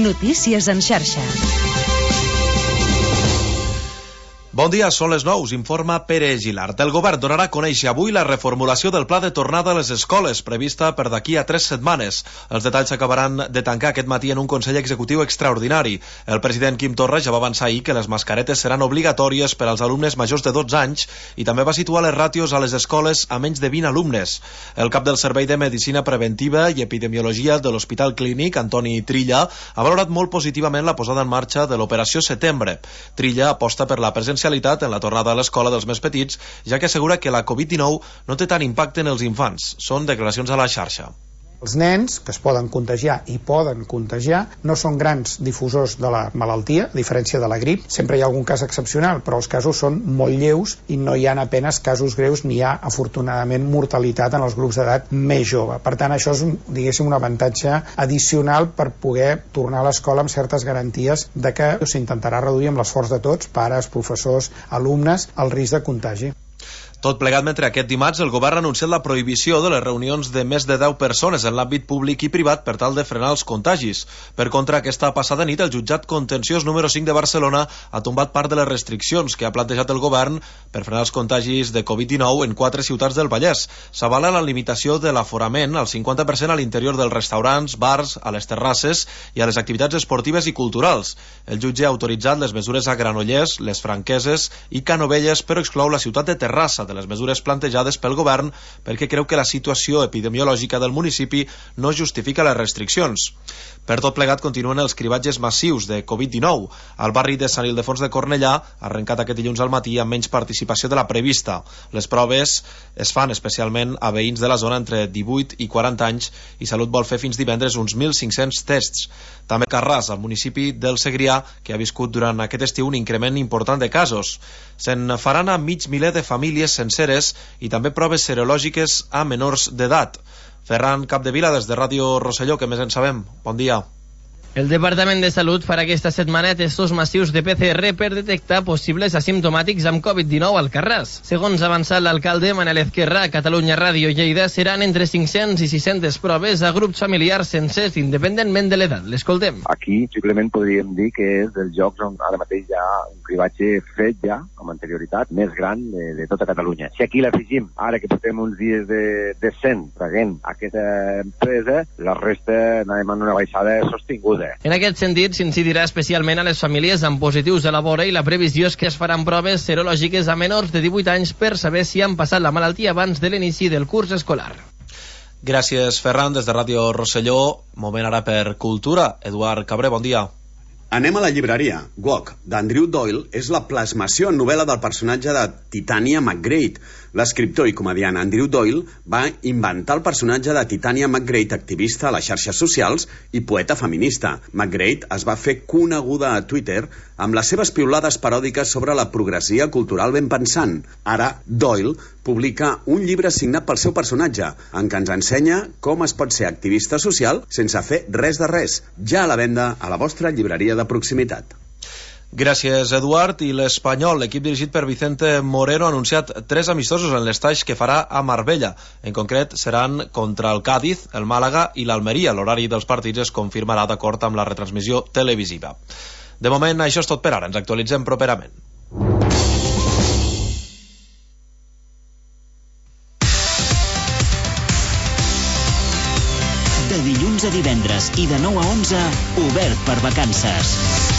Notícies en xarxa. Bon dia, són les 9, informa Pere Gilart. El govern donarà a conèixer avui la reformulació del pla de tornada a les escoles, prevista per d'aquí a 3 setmanes. Els detalls s'acabaran de tancar aquest matí en un Consell Executiu extraordinari. El president Quim Torra ja va avançar ahir que les mascaretes seran obligatòries per als alumnes majors de 12 anys i també va situar les ràtios a les escoles a menys de 20 alumnes. El cap del Servei de Medicina Preventiva i Epidemiologia de l'Hospital Clínic, Antoni Trilla, ha valorat molt positivament la posada en marxa de l'Operació Setembre. Trilla aposta per la presència en la tornada a l'escola dels més petits, ja que assegura que la Covid-19 no té tant impacte en els infants. Són declaracions a la xarxa. Els nens, que es poden contagiar i poden contagiar, no són grans difusors de la malaltia, a diferència de la grip. Sempre hi ha algun cas excepcional, però els casos són molt lleus i no hi ha apenas casos greus ni hi ha, afortunadament, mortalitat en els grups d'edat més jove. Per tant, això és, diguéssim, un avantatge addicional per poder tornar a l'escola amb certes garanties de que s'intentarà reduir amb l'esforç de tots, pares, professors, alumnes, el risc de contagi. Tot plegat mentre aquest dimarts el govern ha anunciat la prohibició de les reunions de més de 10 persones en l'àmbit públic i privat per tal de frenar els contagis. Per contra, aquesta passada nit el jutjat contenciós número 5 de Barcelona ha tombat part de les restriccions que ha plantejat el govern per frenar els contagis de Covid-19 en 4 ciutats del Vallès. S'avala la limitació de l'aforament al 50% a l'interior dels restaurants, bars, a les terrasses i a les activitats esportives i culturals. El jutge ha autoritzat les mesures a Granollers, les Franqueses i Canovelles, però exclou la ciutat de Terrassa de les mesures plantejades pel govern perquè creu que la situació epidemiològica del municipi no justifica les restriccions. Per tot plegat continuen els cribatges massius de Covid-19. Al barri de Sant Ildefons de Cornellà, arrencat aquest dilluns al matí amb menys participació de la prevista. Les proves es fan especialment a veïns de la zona entre 18 i 40 anys i Salut vol fer fins divendres uns 1.500 tests. També Carràs, al municipi del Segrià, que ha viscut durant aquest estiu un increment important de casos. Se'n faran a mig miler de famílies senceres i també proves serològiques a menors d'edat. Ferran Capdevila, des de Ràdio Rosselló, que més en sabem. Bon dia. El Departament de Salut farà aquesta setmana testos massius de PCR per detectar possibles asimptomàtics amb Covid-19 al Carràs. Segons ha avançat l'alcalde Manel Ezquerra a Catalunya Ràdio Lleida, seran entre 500 i 600 proves a grups familiars sencers independentment de l'edat. L'escoltem. Aquí simplement podríem dir que és dels jocs on ara mateix hi ha un cribatge fet ja, amb anterioritat, més gran de tota Catalunya. Si aquí l'afegim, ara que portem uns dies de 100 traguent aquesta empresa, la resta anem en una baixada sostinguda. En aquest sentit, s'incidirà especialment a les famílies amb positius de la vora i la previsió és que es faran proves serològiques a menors de 18 anys per saber si han passat la malaltia abans de l'inici del curs escolar. Gràcies, Ferran, des de Ràdio Rosselló. Moment ara per Cultura. Eduard Cabré, bon dia. Anem a la llibreria. Gwok, d'Andrew Doyle, és la plasmació en novel·la del personatge de Titania McGrath. L'escriptor i comediant Andrew Doyle va inventar el personatge de Titania McGrath, activista a les xarxes socials i poeta feminista. McGrath es va fer coneguda a Twitter amb les seves piulades paròdiques sobre la progressia cultural ben pensant. Ara, Doyle publica un llibre signat pel seu personatge, en què ens ensenya com es pot ser activista social sense fer res de res. Ja a la venda a la vostra llibreria de proximitat. Gràcies, Eduard. I l'Espanyol, l'equip dirigit per Vicente Moreno, ha anunciat 3 amistosos en l'estaix que farà a Marbella. En concret, seran contra el Cádiz, el Màlaga i l'Almeria. L'horari dels partits es confirmarà d'acord amb la retransmissió televisiva. De moment, això és tot per ara. Ens actualitzem properament. De dilluns a divendres i de 9 a 11, obert per vacances.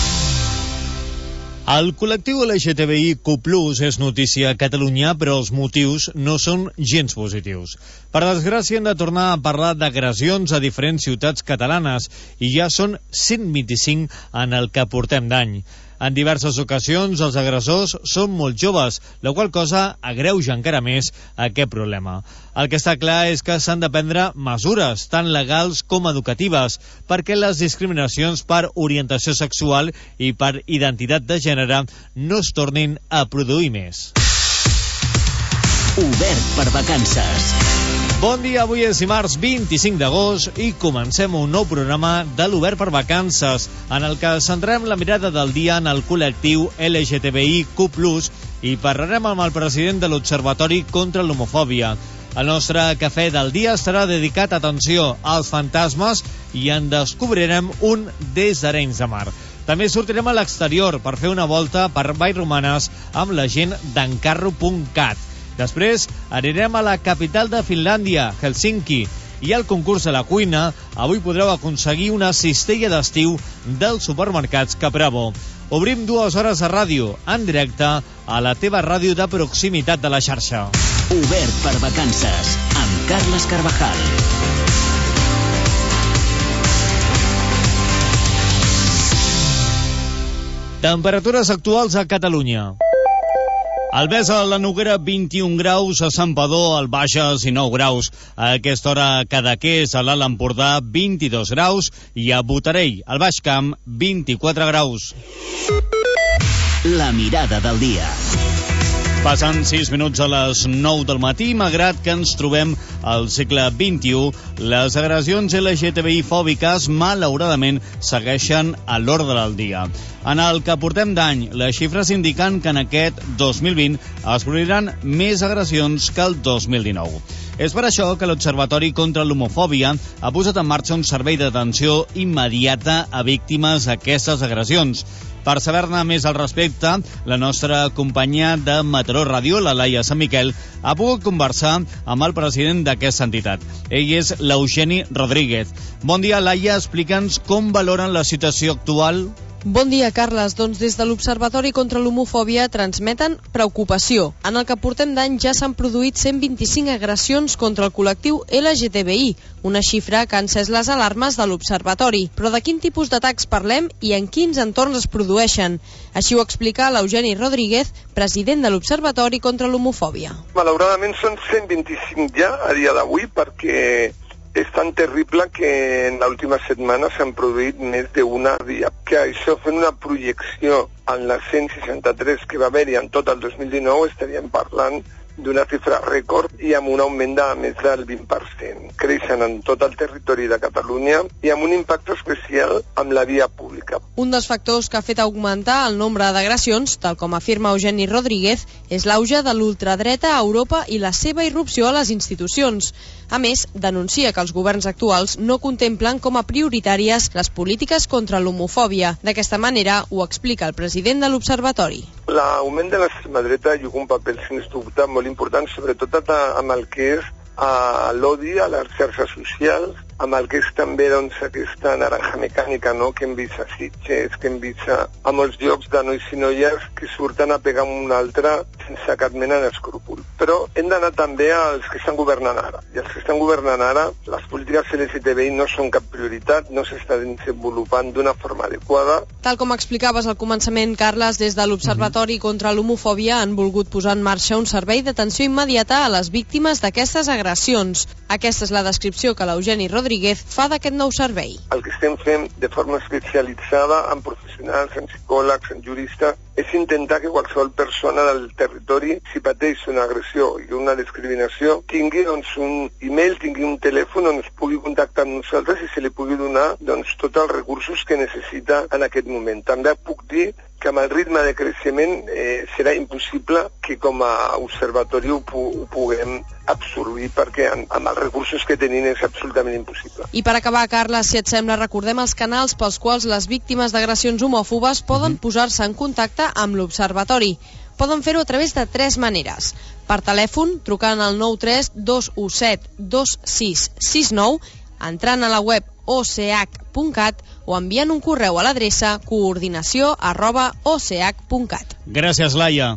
El col·lectiu LGTBIQ+ és notícia a Catalunya, però els motius no són gens positius. Per desgràcia, hem de tornar a parlar d'agressions a diferents ciutats catalanes i ja són 125 en el que portem d'any. En diverses ocasions, els agressors són molt joves, la qual cosa agreuja encara més aquest problema. El que està clar és que s'han de prendre mesures, tant legals com educatives, perquè les discriminacions per orientació sexual i per identitat de gènere no es tornin a produir més. Obert per vacances. Bon dia, avui és dimarts 25 d'agost i comencem un nou programa de l'Obert per Vacances, en el que centrem la mirada del dia en el col·lectiu LGTBIQ+, i parlarem amb el president de l'Observatori contra l'Homofòbia. El nostre cafè del dia estarà dedicat, atenció, als fantasmes i en descobrirem un des d'Arenys de Mar. També sortirem a l'exterior per fer una volta per Vallromanes amb la gent d'encarro.cat. Després anirem a la capital de Finlàndia, Helsinki, i al concurs de la cuina avui podreu aconseguir una cistella d'estiu dels supermercats Capravo. Obrim 2 hores de ràdio en directe a la teva ràdio de proximitat de la xarxa. Obert per vacances amb Carles Carvajal. Temperatures actuals a Catalunya. Al Besa, la Noguera, 21 graus, a Santpedor, al Bages, i 9 graus. A aquesta hora, a Cadaqués, a l'Alt Empordà, 22 graus, i a Botarell, al Baix Camp, 24 graus. La mirada del dia. Passen 6 minuts a les 9 del matí, malgrat que ens trobem al segle XXI, les agressions LGTBI fòbiques malauradament segueixen a l'ordre del dia. En el que portem d'any, les xifres indiquen que en aquest 2020 es produiran més agressions que el 2019. És per això que l'Observatori contra l'Homofòbia ha posat en marxa un servei d'atenció immediata a víctimes d'aquestes agressions. Per saber-ne més al respecte, la nostra companyia de Mataró Ràdio, la Laia Sant Miquel, ha pogut conversar amb el president d'aquesta entitat. Ell és l'Eugeni Rodríguez. Bon dia, Laia. Explica'ns com valoren la situació actual. Bon dia, Carles. Doncs des de l'Observatori contra l'Homofòbia transmeten preocupació. En el que portem d'any ja s'han produït 125 agressions contra el col·lectiu LGTBI, una xifra que ha encès les alarmes de l'Observatori. Però de quin tipus d'atacs parlem i en quins entorns es produeixen? Així ho explica l'Eugeni Rodríguez, president de l'Observatori contra l'Homofòbia. Malauradament són 125 ja a dia d'avui, perquè és tan terrible que en l'última setmana s'han produït més d'una dia. Que això, fent una projecció en les 163 que va haver-hi en tot el 2019, estaríem parlant d'una xifra rècord i amb un augment de més del 20%. Creixen en tot el territori de Catalunya i amb un impacte especial amb la via pública. Un dels factors que ha fet augmentar el nombre d'agressions, tal com afirma Eugeni Rodríguez, és l'auge de l'ultradreta a Europa i la seva irrupció a les institucions. A més, denuncia que els governs actuals no contemplen com a prioritàries les polítiques contra l'homofòbia. D'aquesta manera ho explica el president de l'Observatori. L'augment de l'extrema dreta juga un paper, sens dubte, molt important, sobretot amb el que és l'odi a les xarxes socials, amb el que és també aquesta naranja mecànica, no?, que hem vist a Sitges, que hem vist a molts llocs de nois i noies que surten a pegar amb un altre sense cap mena d'escrúpol. Però hem d'anar també als que estan governant ara. I els que estan governant ara, les polítiques LGTBI no són cap prioritat, no s'estan desenvolupant d'una forma adequada. Tal com explicaves al començament, Carles, des de l'Observatori contra l'Homofòbia han volgut posar en marxa un servei d'atenció immediata a les víctimes d'aquestes agressions. Aquesta és la descripció que l'Eugeni Rodríguez fa d'aquest nou servei. El que estem fent de forma especialitzada amb professionals, amb psicòlegs, amb juristes, és intentar que qualsevol persona del territori, si pateix una agressió i una discriminació, tingui un e-mail, tingui un telèfon on es pugui contactar amb nosaltres i se li pugui donar tots els recursos que necessita en aquest moment. També puc dir que amb el ritme de creixement serà impossible que com a observatori ho puguem absorbir, perquè amb els recursos que tenim és absolutament impossible. I per acabar, Carles, si et sembla, recordem els canals pels quals les víctimes d'agressions homòfobes poden posar-se en contacte amb l'Observatori. Poden fer-ho a través de 3 maneres. Per telèfon, trucant al 93 217 2669, entrant a la web och.cat o enviant un correu a l'adreça coordinació@och.cat. Gràcies, Laia.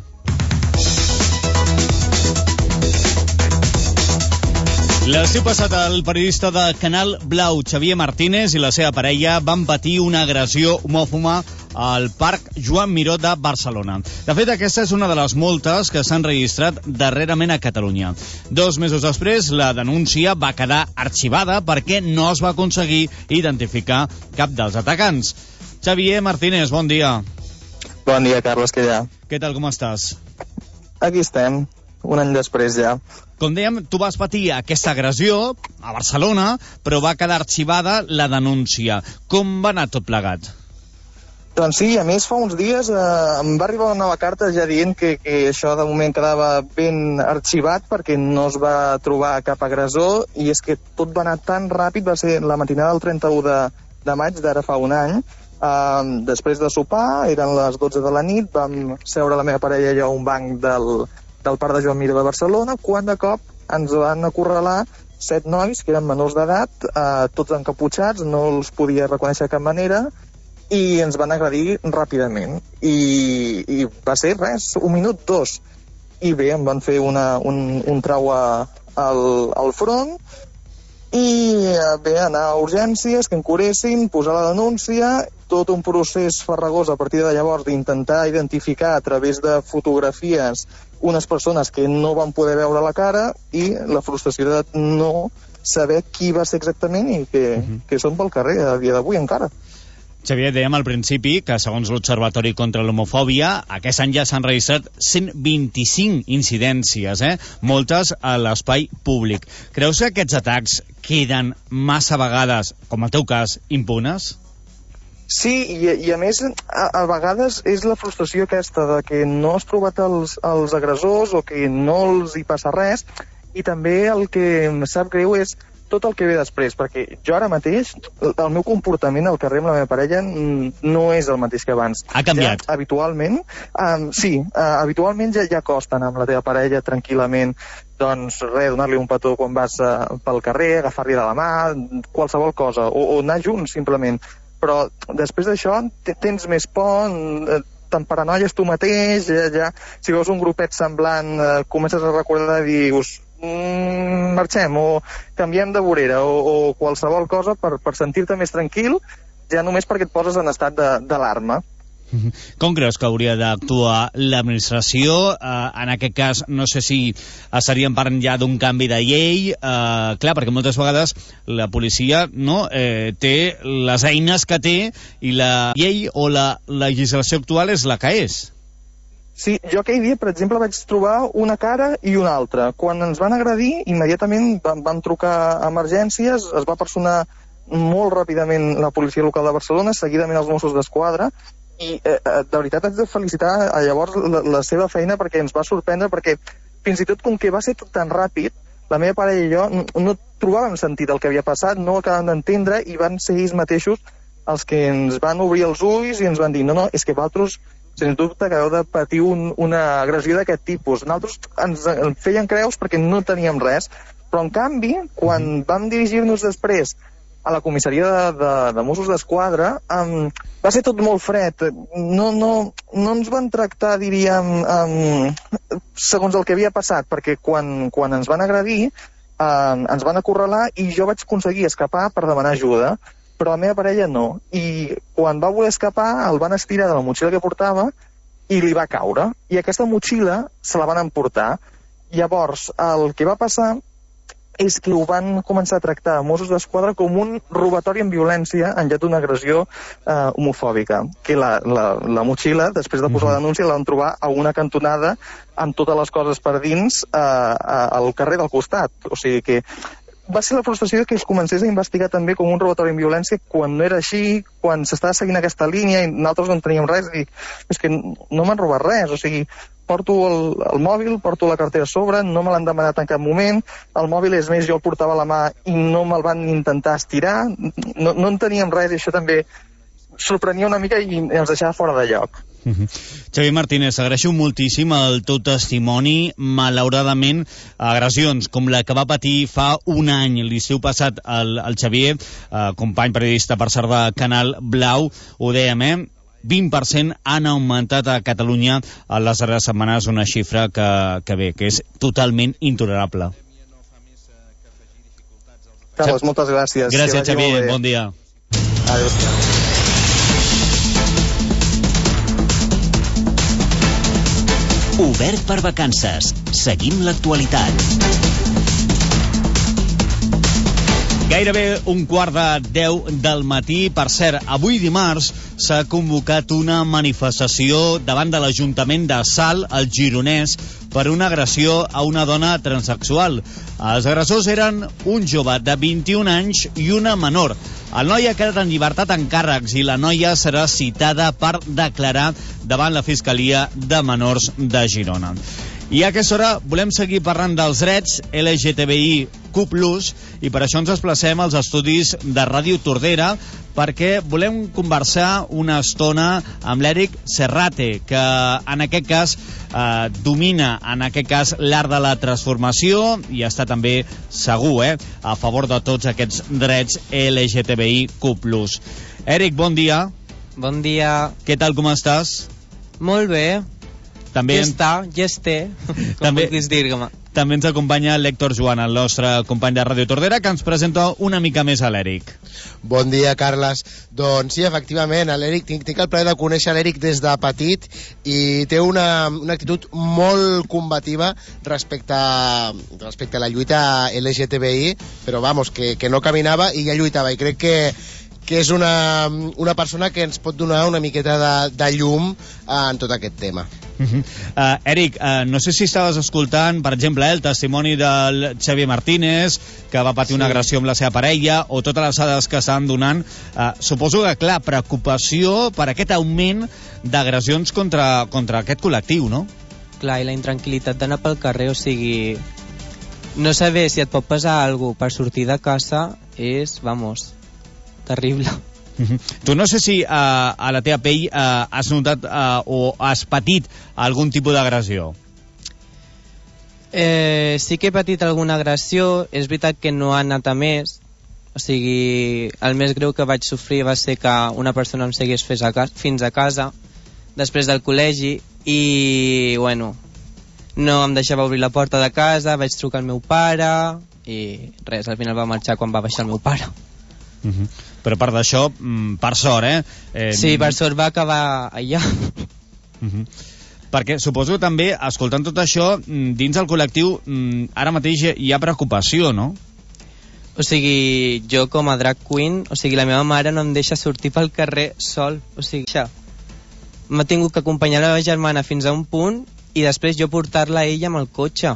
L'estiu passat, el periodista de Canal Blau, Xavier Martínez, i la seva parella van patir una agressió homòfoba al Parc Joan Miró de Barcelona. De fet, aquesta és una de les moltes que s'han registrat darrerament a Catalunya. 2 mesos després, la denúncia va quedar arxivada perquè no es va aconseguir identificar cap dels atacants. Xavier Martínez, bon dia. Bon dia, Carles, què hi ha? Què tal, com estàs? Aquí estem, un any després ja. Com dèiem, tu vas patir aquesta agressió a Barcelona, però va quedar arxivada la denúncia. Com va anar tot plegat? Doncs sí, a més fa uns dies em va arribar una nova carta ja dient que això de moment quedava ben arxivat perquè no es va trobar cap agressor, i és que tot va anar tan ràpid. Va ser la matinada del 31 de maig d'ara fa un any. Després de sopar, eren les 12 de la nit, vam seure la meva parella i jo a un banc del Parc de Joan Miró de Barcelona, quan de cop ens van acorralar 7 nois que eren menors d'edat, tots encaputxats, no els podia reconèixer de cap manera, i ens van agredir ràpidament. I va ser res, 1 minut, 2. I bé, em van fer un trau al front, i bé, anar a urgències, que em curessin, posar la denúncia, tot un procés farragós a partir de llavors d'intentar identificar a través de fotografies unes persones que no van poder veure la cara, i la frustració de no saber qui va ser exactament i que són pel carrer a dia d'avui encara. Xavier, dèiem al principi que, segons l'Observatori contra l'Homofòbia, aquest any ja s'han registrat 125 incidències, moltes a l'espai públic. Creus que aquests atacs queden massa vegades, com el teu cas, impunes? Sí, i a més, a vegades és la frustració aquesta de que no has trobat els agressors o que no els hi passa res, i també el que em sap greu és tot el que ve després, perquè jo ara mateix, el meu comportament al carrer amb la meva parella no és el mateix que abans. Ha canviat? Ja, habitualment, habitualment ja costa anar amb la teva parella tranquil·lament, doncs res, donar-li un petó quan vas pel carrer, agafar-li de la mà, qualsevol cosa, o anar junts simplement. Però després d'això tens més por, te'n paranoies tu mateix, ja si veus un grupet semblant comences a recordar i dius marxem o canviem de vorera o qualsevol cosa per sentir-te més tranquil, ja només perquè et poses en estat d'alarma. Com creus que hauria d'actuar l'administració? En aquest cas, no sé si estaríem parlant ja d'un canvi de llei, clar, perquè moltes vegades la policia té les eines que té i la llei o la legislació actual és la que és. Sí, jo aquell dia, per exemple, vaig trobar una cara i una altra. Quan ens van agredir, immediatament vam trucar a emergències, es va personar molt ràpidament la policia local de Barcelona, seguidament els Mossos d'Esquadra, i de veritat haig de felicitar llavors la seva feina, perquè ens va sorprendre, perquè fins i tot com que va ser tot tan ràpid, la meva parella i jo no trobàvem sentit el que havia passat, no ho acabàvem d'entendre, i van ser ells mateixos els que ens van obrir els ulls i ens van dir no, és que vosaltres sens dubte que heu de patir una agressió d'aquest tipus. Nosaltres ens feien creus perquè no teníem res, però en canvi, quan vam dirigir-nos després a la comissaria de Mossos d'Esquadra, va ser tot molt fred. No ens van tractar, diríem, segons el que havia passat, perquè quan ens van agredir, ens van acorralar i jo vaig aconseguir escapar per demanar ajuda, però la meva parella no. I quan va voler escapar, el van estirar de la motxilla que portava i li va caure. I aquesta motxilla se la van emportar. Llavors, el que va passar és que ho van començar a tractar a Mossos d'Esquadra com un robatori amb violència en lloc d'una agressió homofòbica. Que la motxilla, després de posar la denúncia, la van trobar a una cantonada amb totes les coses per dins al carrer del costat. O sigui que va ser la frustració que es comencés a investigar també com un robatori amb violència quan no era així, quan s'estava seguint aquesta línia i nosaltres no en teníem res. I és que no m'han robat res, o sigui, porto el mòbil, porto la cartera a sobre, no me l'han demanat en cap moment, el mòbil, és més, jo el portava a la mà i no me'l van intentar estirar, no en teníem res, i això també sorprenia una mica i ens deixava fora de lloc. Xavier Martínez, agraeixo moltíssim el teu testimoni. Malauradament, agressions com la que va patir fa un any, l'estiu passat, el Xavier, company periodista per cert de Canal Blau, ho dèiem, 20% han augmentat a Catalunya en les darreres setmanes, una xifra que és totalment intolerable. Carles, moltes gràcies. Gràcies, Xavier, bon dia. Adéu. Obert per vacances. Seguim l'actualitat. Gairebé 9:15 del matí. Per cert, avui dimarts s'ha convocat una manifestació davant de l'Ajuntament de Salt, al Gironès, per una agressió a una dona transsexual. Els agressors eren un jove de 21 anys i una menor. El noi ha quedat en llibertat en càrrecs i la noia serà citada per declarar davant la Fiscalia de Menors de Girona. I a aquesta hora volem seguir parlant dels drets LGTBIQ+, i per això ens desplacem als estudis de Ràdio Tordera, perquè volem conversar una estona amb l'Eric Serrate, que en aquest cas domina l'art de la transformació i està també segur a favor de tots aquests drets LGTBIQ+. Eric, bon dia. Bon dia. Què tal, com estàs? Molt bé. També ja esté, com vulguis dir-me. També ens acompanya l'Héctor Joan, el nostre company de Ràdio Tordera, que ens presenta una mica més a l'Eric. Bon dia, Carles. Doncs sí, efectivament, l'Eric, tinc el plaer de conèixer l'Eric des de petit i té una actitud molt combativa respecte a la lluita LGTBI, però vamos, que no caminava i ja lluitava, i crec que és una persona que ens pot donar una miqueta de llum en tot aquest tema. Eric, no sé si estaves escoltant, per exemple, el testimoni del Xavier Martínez, que va patir una agressió amb la seva parella, o totes les dades que estan donant. Suposo que, clar, preocupació per aquest augment d'agressions contra aquest col·lectiu, no? Clar, i la intranquil·litat d'anar pel carrer, o sigui, no saber si et pot passar alguna cosa per sortir de casa és, vamos, terrible. Tu no sé si a la teva pell has notat o has patit algun tipus d'agressió. Sí que he patit alguna agressió. És veritat que no ha anat a més. O sigui, el més greu que vaig sofrir va ser que una persona em seguís fins a casa després del col·legi i, bueno, no em deixava obrir la porta de casa, vaig trucar al meu pare i res, al final va marxar quan va baixar el meu pare. Però a part d'això, per sort, Sí, per sort va acabar allà. Perquè suposo també, escoltant tot això, dins del col·lectiu ara mateix hi ha preocupació, no? O sigui, jo com a drag queen, o sigui, la meva mare no em deixa sortir pel carrer sol, o sigui, m'ha tingut que acompanyar la meva germana fins a un punt i després jo portar-la a ella amb el cotxe.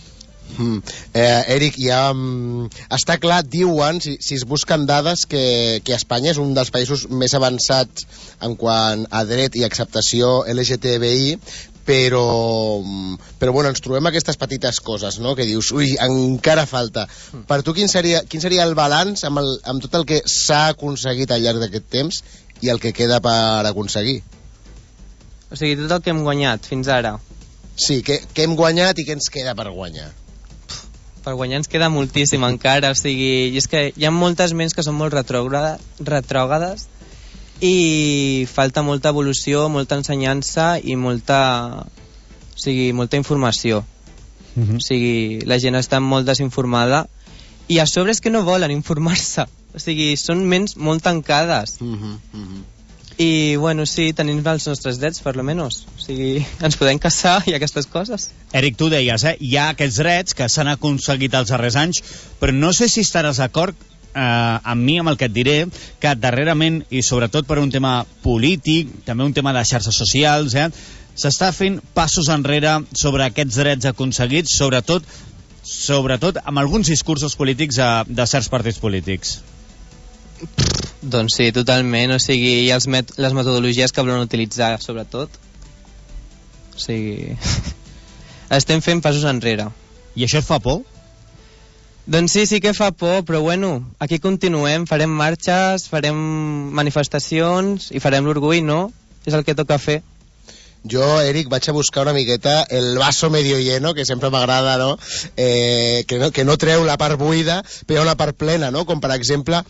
Eric, ja està clar, diuen, si es busquen dades, que Espanya és un dels països més avançats en quant a dret i acceptació LGTBI, però bueno, ens trobem aquestes petites coses, no?, que dius, ui, encara falta. Per tu, quin seria el balanç amb tot el que s'ha aconseguit al llarg d'aquest temps i el que queda per aconseguir? O sigui, tot el que hem guanyat fins ara. Sí, què hem guanyat i què ens queda per guanyar? Per guanyar ens queda moltíssim encara, o sigui, i és que hi ha moltes ments que són molt retrògrades i falta molta evolució, molta ensenyança i molta informació. O sigui, la gent està molt desinformada i a sobre és que no volen informar-se, o sigui, són ments molt tancades. I, bueno, sí, tenim els nostres drets, per lo menos. O sigui, ens podem casar i aquestes coses. Eric, tu deies, hi ha aquests drets que s'han aconseguit els darrers anys, però no sé si estaràs d'acord amb mi, amb el que et diré, que darrerament, i sobretot per un tema polític, també un tema de xarxes socials, s'està fent passos enrere sobre aquests drets aconseguits, sobretot amb alguns discursos polítics de certs partits polítics. Doncs sí, totalment, o sigui, i les metodologies que volen utilitzar, sobretot. O sigui, estem fent passos enrere. I això et fa por? Doncs sí que fa por, però bueno, aquí continuem, farem marxes, farem manifestacions i farem l'orgull, no? És el que toca fer. Jo, Eric, vaig a buscar una miqueta el vaso medio lleno, que sempre m'agrada, no? Que no treu la part buida, però una part plena, no? Com per exemple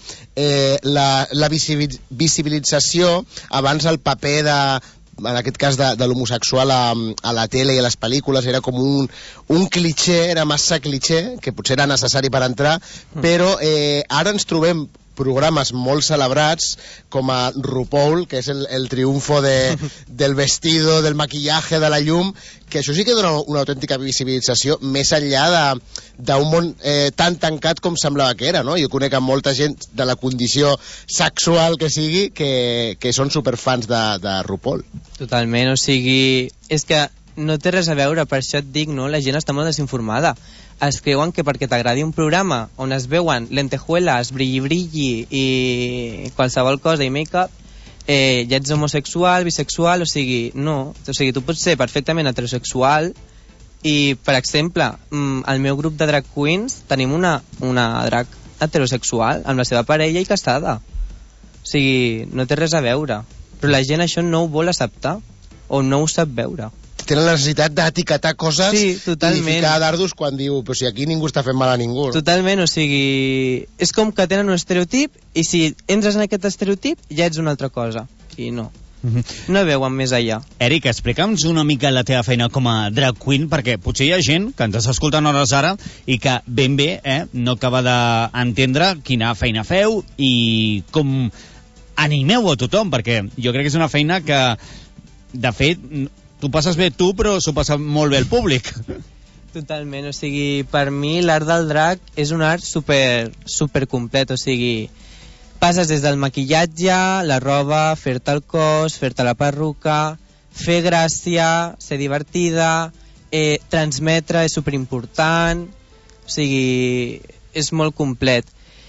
la visibilització abans el paper en aquest cas de l'homosexual a la tele i a les pel·lícules era com un cliché, era massa cliché, que potser era necessari per entrar, però ara ens trobem programes molt celebrats com a RuPaul, que és el triunfo del vestido, del maquillaje, de la llum, que això sí que dona una autèntica visibilització més enllà d'un món tan tancat com semblava que era, no? Jo conec a molta gent de la condició sexual que sigui que són superfans de RuPaul. Totalment, o sigui, és que no té res a veure, per això et dic, no? La gent està molt desinformada. Es creuen que perquè t'agradi un programa on es veuen lentejueles, brilli-brilli i qualsevol cosa i make-up, ja ets homosexual, bisexual, o sigui, no. O sigui, tu pots ser perfectament heterosexual i, per exemple, al meu grup de drag queens tenim una drag heterosexual amb la seva parella i casada. O sigui, no té res a veure. Però la gent això no ho vol acceptar o no ho sap veure. Tenen la necessitat d'etiquetar coses, sí, totalment, i ficar dardos quan diu, però si aquí ningú està fent mal a ningú. Totalment, o sigui, és com que tenen un estereotip i si entres en aquest estereotip ja ets una altra cosa, i no. No veuen més allà. Eric, explica'ns una mica la teva feina com a drag queen, perquè potser hi ha gent que ens està escoltant hores ara i que ben bé no acaba d'entendre quina feina feu i com animeu a tothom, perquè jo crec que és una feina que, de fet, tu passes bé tu, però s'ho passa molt bé el públic. Totalment, o sigui, per mi l'art del drag és un art super complet, o sigui, passes des del maquillatge, la roba, fer-te el cos, fer-te la perruca, fer gràcia, ser divertida, transmetre és superimportant, o sigui, és molt complet.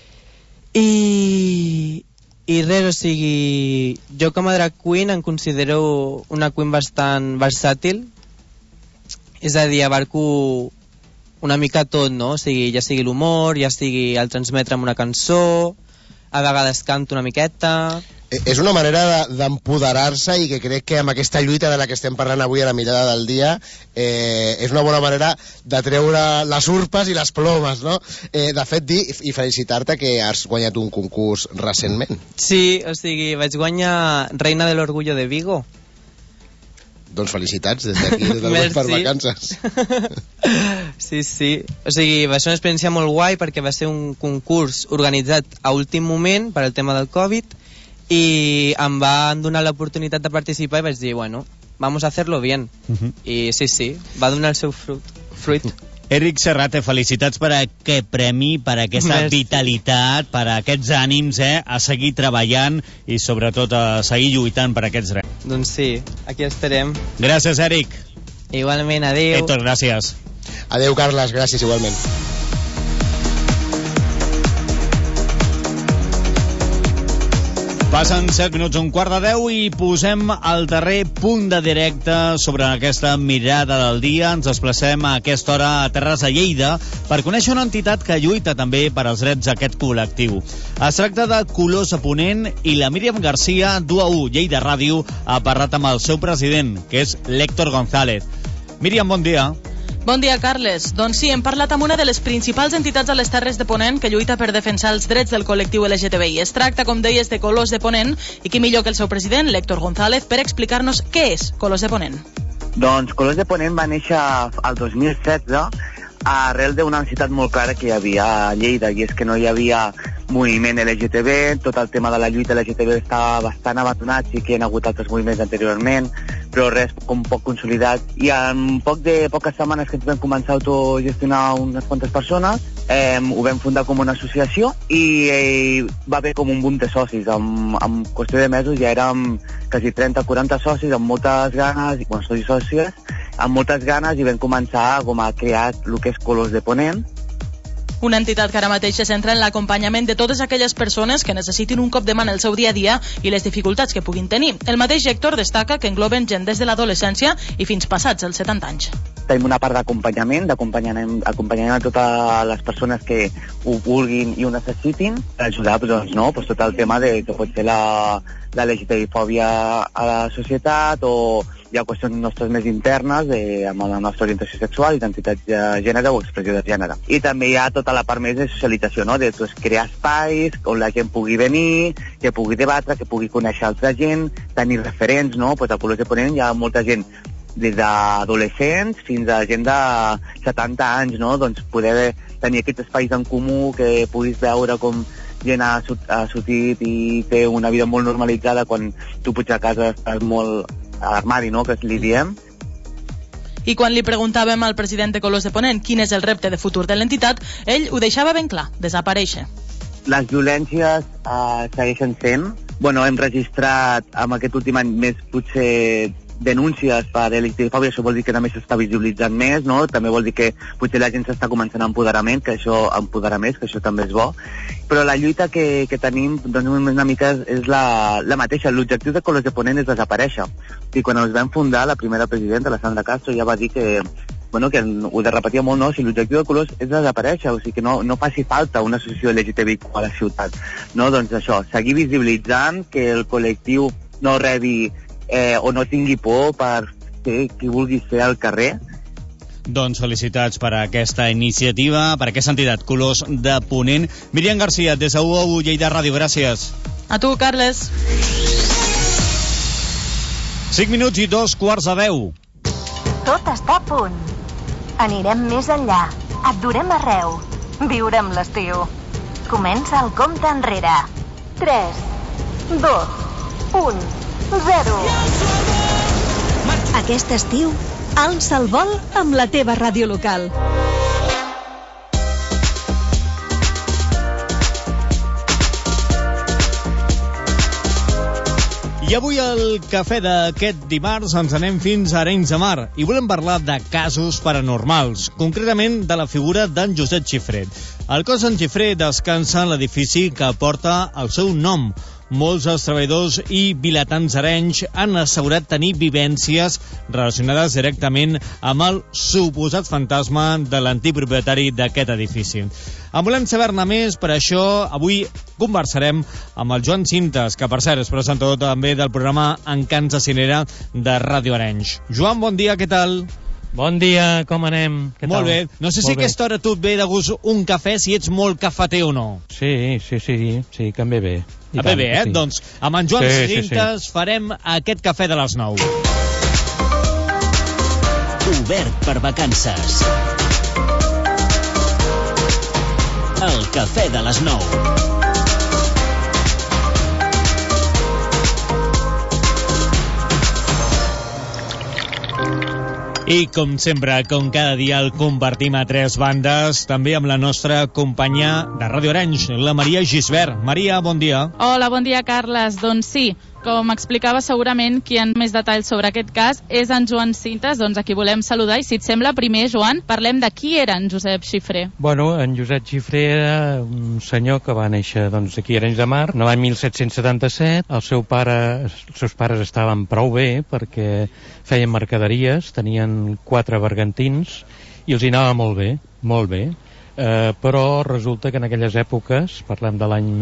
I res, o sigui, jo com a drag queen em considero una queen bastant versàtil, és a dir, abarco una mica tot, no? O sigui, ja sigui l'humor, ja sigui el transmetre amb una cançó, a vegades canto una miqueta. És una manera d'empoderar-se i que crec que amb aquesta lluita de la que estem parlant avui a la mirada del dia és una bona manera de treure les urpes i les plomes, no? De fet, dir i felicitar-te que has guanyat un concurs recentment. Sí, o sigui, vaig guanyar Reina de l'Orgullo de Vigo. Doncs felicitats des d'aquí, des del Verd per Vacances. Sí, sí. O sigui, va ser una experiència molt guai perquè va ser un concurs organitzat a últim moment per al tema del Covid i em van donar l'oportunitat de participar i vaig dir, bueno, vamos a hacerlo bien. I sí, sí, va donar el seu fruit. Eric Serrate, felicitats per aquest premi, per aquesta vitalitat, per aquests ànims, a seguir treballant i sobretot a seguir lluitant per aquests drets. Doncs sí, aquí estarem. Gràcies, Eric. Igualment, adéu. Héctor, gràcies. Adéu, Carles, gràcies igualment. Passen 7 minuts, 9:15 i posem el darrer punt de directe sobre aquesta mirada del dia. Ens desplacem a aquesta hora a Terres de Lleida per conèixer una entitat que lluita també per als drets d'aquest col·lectiu. Es tracta de Colors a Ponent i la Míriam Garcia, d'UA1 Lleida Ràdio, ha parlat amb el seu president, que és l'Héctor González. Míriam, bon dia. Bon dia, Carles. Doncs sí, hem parlat amb una de les principals entitats a les Terres de Ponent que lluita per defensar els drets del col·lectiu LGTBI. Es tracta, com deies, de Colors de Ponent, i qui millor que el seu president, l'Héctor González, per explicar-nos què és Colors de Ponent. Doncs Colors de Ponent va néixer al 2016 arrel d'una necessitat molt clara que hi havia a Lleida, i és que no hi havia moviment LGTB, tot el tema de la lluita LGTB estava bastant abandonat, sí que hi ha hagut altres moviments anteriorment, però res com poc consolidat, i en poques setmanes que ens vam començar a autogestionar unes quantes persones, ho vam fundar com una associació i va haver com un boom de socis. En qüestió de mesos ja érem quasi 30-40 socis amb moltes ganes, socis sòcies, amb moltes ganes, i vam començar com a crear el que és Colors de Ponent. Una entitat que ara mateix se centra en l'acompanyament de totes aquelles persones que necessitin un cop de mà en el seu dia a dia i les dificultats que puguin tenir. El mateix Héctor destaca que engloben gent des de l'adolescència i fins passats els 70 anys. Tenim una part d'acompanyament a totes les persones que ho vulguin i ho necessitin, per ajudar tot el tema de que pot ser la LGTBI-fòbia a la societat, o hi ha qüestions nostres més internes amb la nostra orientació sexual, identitat de gènere o expressió de gènere. I també hi ha tota la part més de socialització, no? De crear espais on la gent pugui venir, que pugui debatre, que pugui conèixer altra gent, tenir referents, no? Pues a Colors de Ponent hi ha molta gent des d'adolescents fins a gent de 70 anys, no? Doncs poder tenir aquests espais en comú, que puguis veure com gent ha sortit i té una vida molt normalitzada quan tu potser a casa estàs molt a l'armari, no?, que li diem. I quan li preguntàvem al president de Colors de Ponent quin és el repte de futur de l'entitat, ell ho deixava ben clar: desaparèixer. Les violències segueixen sent. Hem registrat amb aquest últim any més potser denúncies per LGTBI-fòbia, això vol dir que també s'està visibilitzant més, no? També vol dir que potser la gent s'està començant a empoderar més, que això també és bo. Però la lluita que tenim, doncs una mica és la mateixa. L'objectiu de Colors de Ponent és desaparèixer. I quan ens vam fundar, la primera presidenta, la Sandra Castro, ja va dir que ho repetia molt, no? Si l'objectiu de Colors és desaparèixer, o sigui que no faci falta una associació LGTBI a la ciutat, no? Doncs això, seguir visibilitzant, que el col·lectiu no rebi o no tingui por per ser qui vulgui ser al carrer. Doncs felicitats per aquesta iniciativa, per aquesta entitat Colors de Ponent. Míriam Garcia, des de UOU Lleida Ràdio, gràcies. A tu, Carles. 5 minuts i 2:45. Tot està a punt. Anirem més enllà. Et durem arreu. Viurem l'estiu. Comença el compte enrere. 3, 2, 1, 0. Aquest estiu, alça el vol amb la teva ràdio local. I avui al cafè d'aquest dimarts ens anem fins a Arenys de Mar i volem parlar de casos paranormals, concretament de la figura d'en Josep Xifré. El cos d'en Xifré descansa en l'edifici que porta el seu nom. Molts dels treballadors i vilatans arenys han assegurat tenir vivències relacionades directament amb el suposat fantasma de l'antic propietari d'aquest edifici. En volem saber-ne més, per això avui conversarem amb el Joan Cintas, que per cert és presentador també del programa Encants de Cinera de Ràdio Arenys. Joan, bon dia, què tal? Bon dia, com anem? Què molt tal? Bé. No sé si a aquesta hora tu et ve de gust un cafè, si ets molt cafeter o no. Sí, que em ve bé. Bé, sí. Doncs amb en Joan Cintas farem aquest cafè de les 9. Obert per vacances. El cafè de les 9. I com sempre, com cada dia el convertim a 3 bandes, també amb la nostra companya de Ràdio Arenys, la Maria Gisbert. Maria, bon dia. Hola, bon dia, Carles. Doncs sí, com explicava segurament qui en més detalls sobre aquest cas és en Joan Cintas, doncs a qui volem saludar. I si et sembla, primer, Joan, parlem de qui era en Josep Xifré. Bueno, en Josep Xifré era un senyor que va néixer aquí a Arenys de Mar, en l'any 1777. Els seus pares estaven prou bé perquè feien mercaderies, tenien 4 bergantins i els hi anava molt bé. Però resulta que en aquelles èpoques, parlem de l'any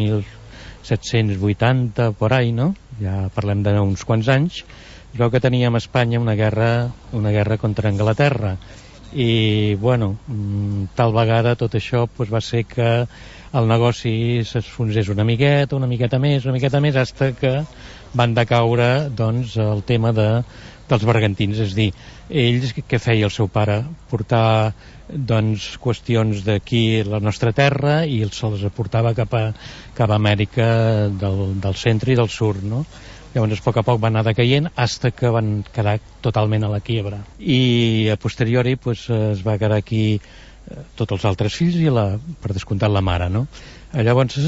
1780, por ahí, no? Ja parlem d'uns quants anys, es veu que teníem a Espanya una guerra contra Anglaterra. I, bueno, tal vegada tot això va ser que el negoci s'esfonsés una miqueta més, fins que van decaure, doncs, el tema dels bergantins. És a dir, ells, què feia el seu pare? Portar, doncs, qüestions d'aquí la nostra terra i se'ls aportava cap a Amèrica del centre i del sud, no? Llavors, a poc va anar decaient fins que van quedar totalment a la quiebra. I a posteriori es va quedar aquí tots els altres fills i, per descomptat, la mare, no? Llavors,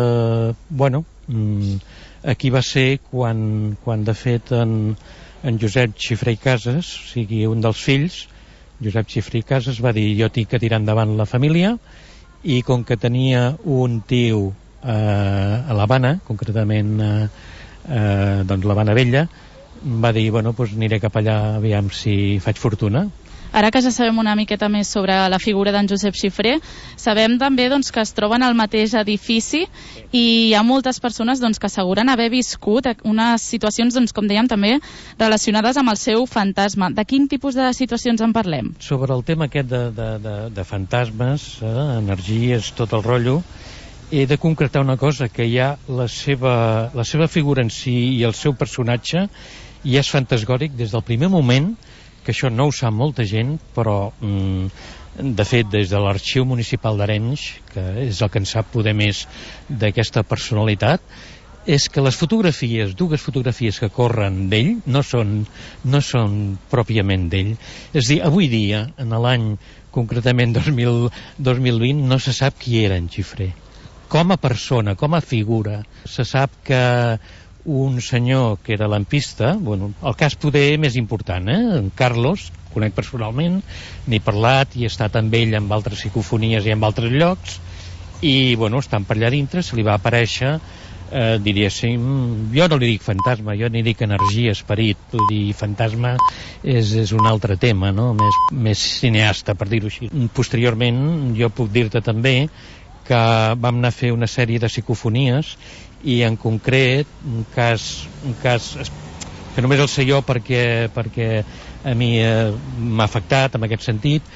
aquí va ser quan de fet en Josep Xifré i Casas, o sigui, un dels fills, Josep Xifré i Casas, va dir: jo tinc que tirar endavant la família, i com que tenia un tio a l'Havana, concretament doncs l'Havana Vella, va dir, aniré cap allà, aviam si faig fortuna. Ara que ja sabem una miqueta més sobre la figura d'en Josep Xifré, sabem també que es troben al mateix edifici i hi ha moltes persones que asseguren haver viscut unes situacions, com dèiem, també relacionades amb el seu fantasma. De quin tipus de situacions en parlem? Sobre el tema aquest de fantasmes, energies, tot el rotllo, he de concretar una cosa, que hi ha la seva figura en si i el seu personatge ja és fantasgòric des del primer moment, que això no ho sap molta gent, però de fet des de l'Arxiu Municipal d'Arenys, que és el que en sap poder més d'aquesta personalitat, és que les fotografies, 2 fotografies que corren d'ell, no són pròpiament d'ell. És a dir, avui dia, en l'any concretament 2020, no se sap qui era en Xifré. Com a persona, com a figura, se sap que un senyor que era lampista, bueno, el cas poder més important, en Carlos, conec personalment, n'he parlat i he estat amb ell amb altres psicofonies i en altres llocs, i bueno, estant per allà dintre se li va aparèixer, diríem, jo no li dic fantasma, jo n'hi dic energia, esperit, vull dir, fantasma és un altre tema, no? Més cineasta, per dir-ho així. Posteriorment, jo puc dir-te també que vam anar a fer una sèrie de psicofonies i en concret un cas que només el sé jo perquè a mi m'ha afectat en aquest sentit,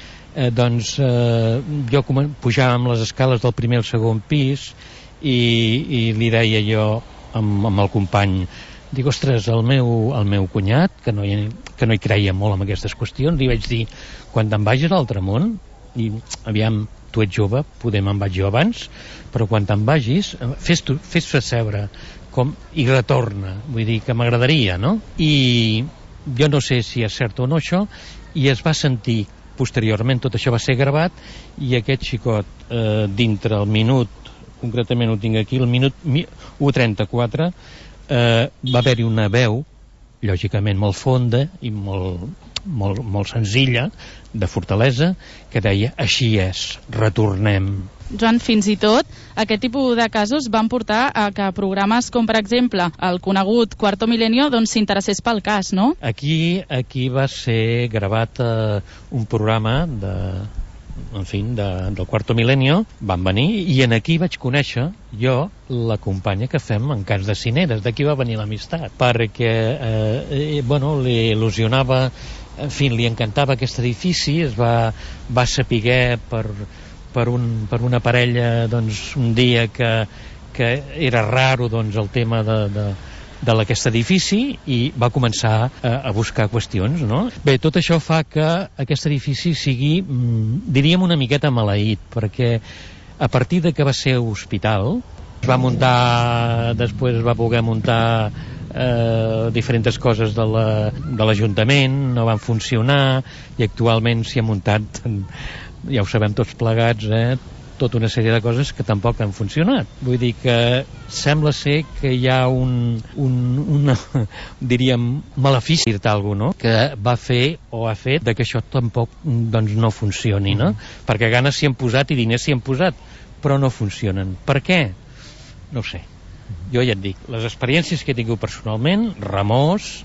jo pujàvem les escales del primer al segon pis i li deia jo amb el company, dic, ostres, el meu cunyat, que no hi creia molt en aquestes qüestions, li vaig dir, quan te'n vagis a l'altre món, i aviam, tu ets jove, poder me'n vaig jo abans, però quan te'n vagis, fes-te seure i retorna, vull dir que m'agradaria, no? I jo no sé si és cert o no això, i es va sentir posteriorment, tot això va ser gravat, i aquest xicot dintre el minut, concretament ho tinc aquí, el minut 1:34, va haver-hi una veu, lògicament molt fonda i molt senzilla, de fortalesa, que deia, així és, retornem. Joan, fins i tot aquest tipus de casos van portar a que programes com, per exemple, el conegut Cuarto Milenio, doncs s'interessés pel cas, no? Aquí va ser gravat un programa del Cuarto Milenio, van venir, i en aquí vaig conèixer jo la companya que fem en Cants de Cineres, d'aquí va venir l'amistat, perquè li il·lusionava, en fi, li encantava aquest edifici, es va saber per una parella, doncs, un dia que era raro, doncs, el tema d'aquest edifici, i va començar a buscar qüestions, no? Bé, tot això fa que aquest edifici sigui, diríem, una miqueta maleït, perquè a partir de que va ser hospital, es va muntar, després es va poder muntar diferents coses de l'Ajuntament, no van funcionar, i actualment s'hi ha muntat, ja ho sabem tots plegats, tota una sèrie de coses que tampoc han funcionat. Vull dir que sembla ser que hi ha un diríem, malefici no? Que va fer o ha fet de que això tampoc doncs, no funcioni, no? Perquè ganes s'hi han posat i diners s'hi han posat, però no funcionen. Per què? No ho sé. Jo ja et dic, les experiències que he tingut personalment, remors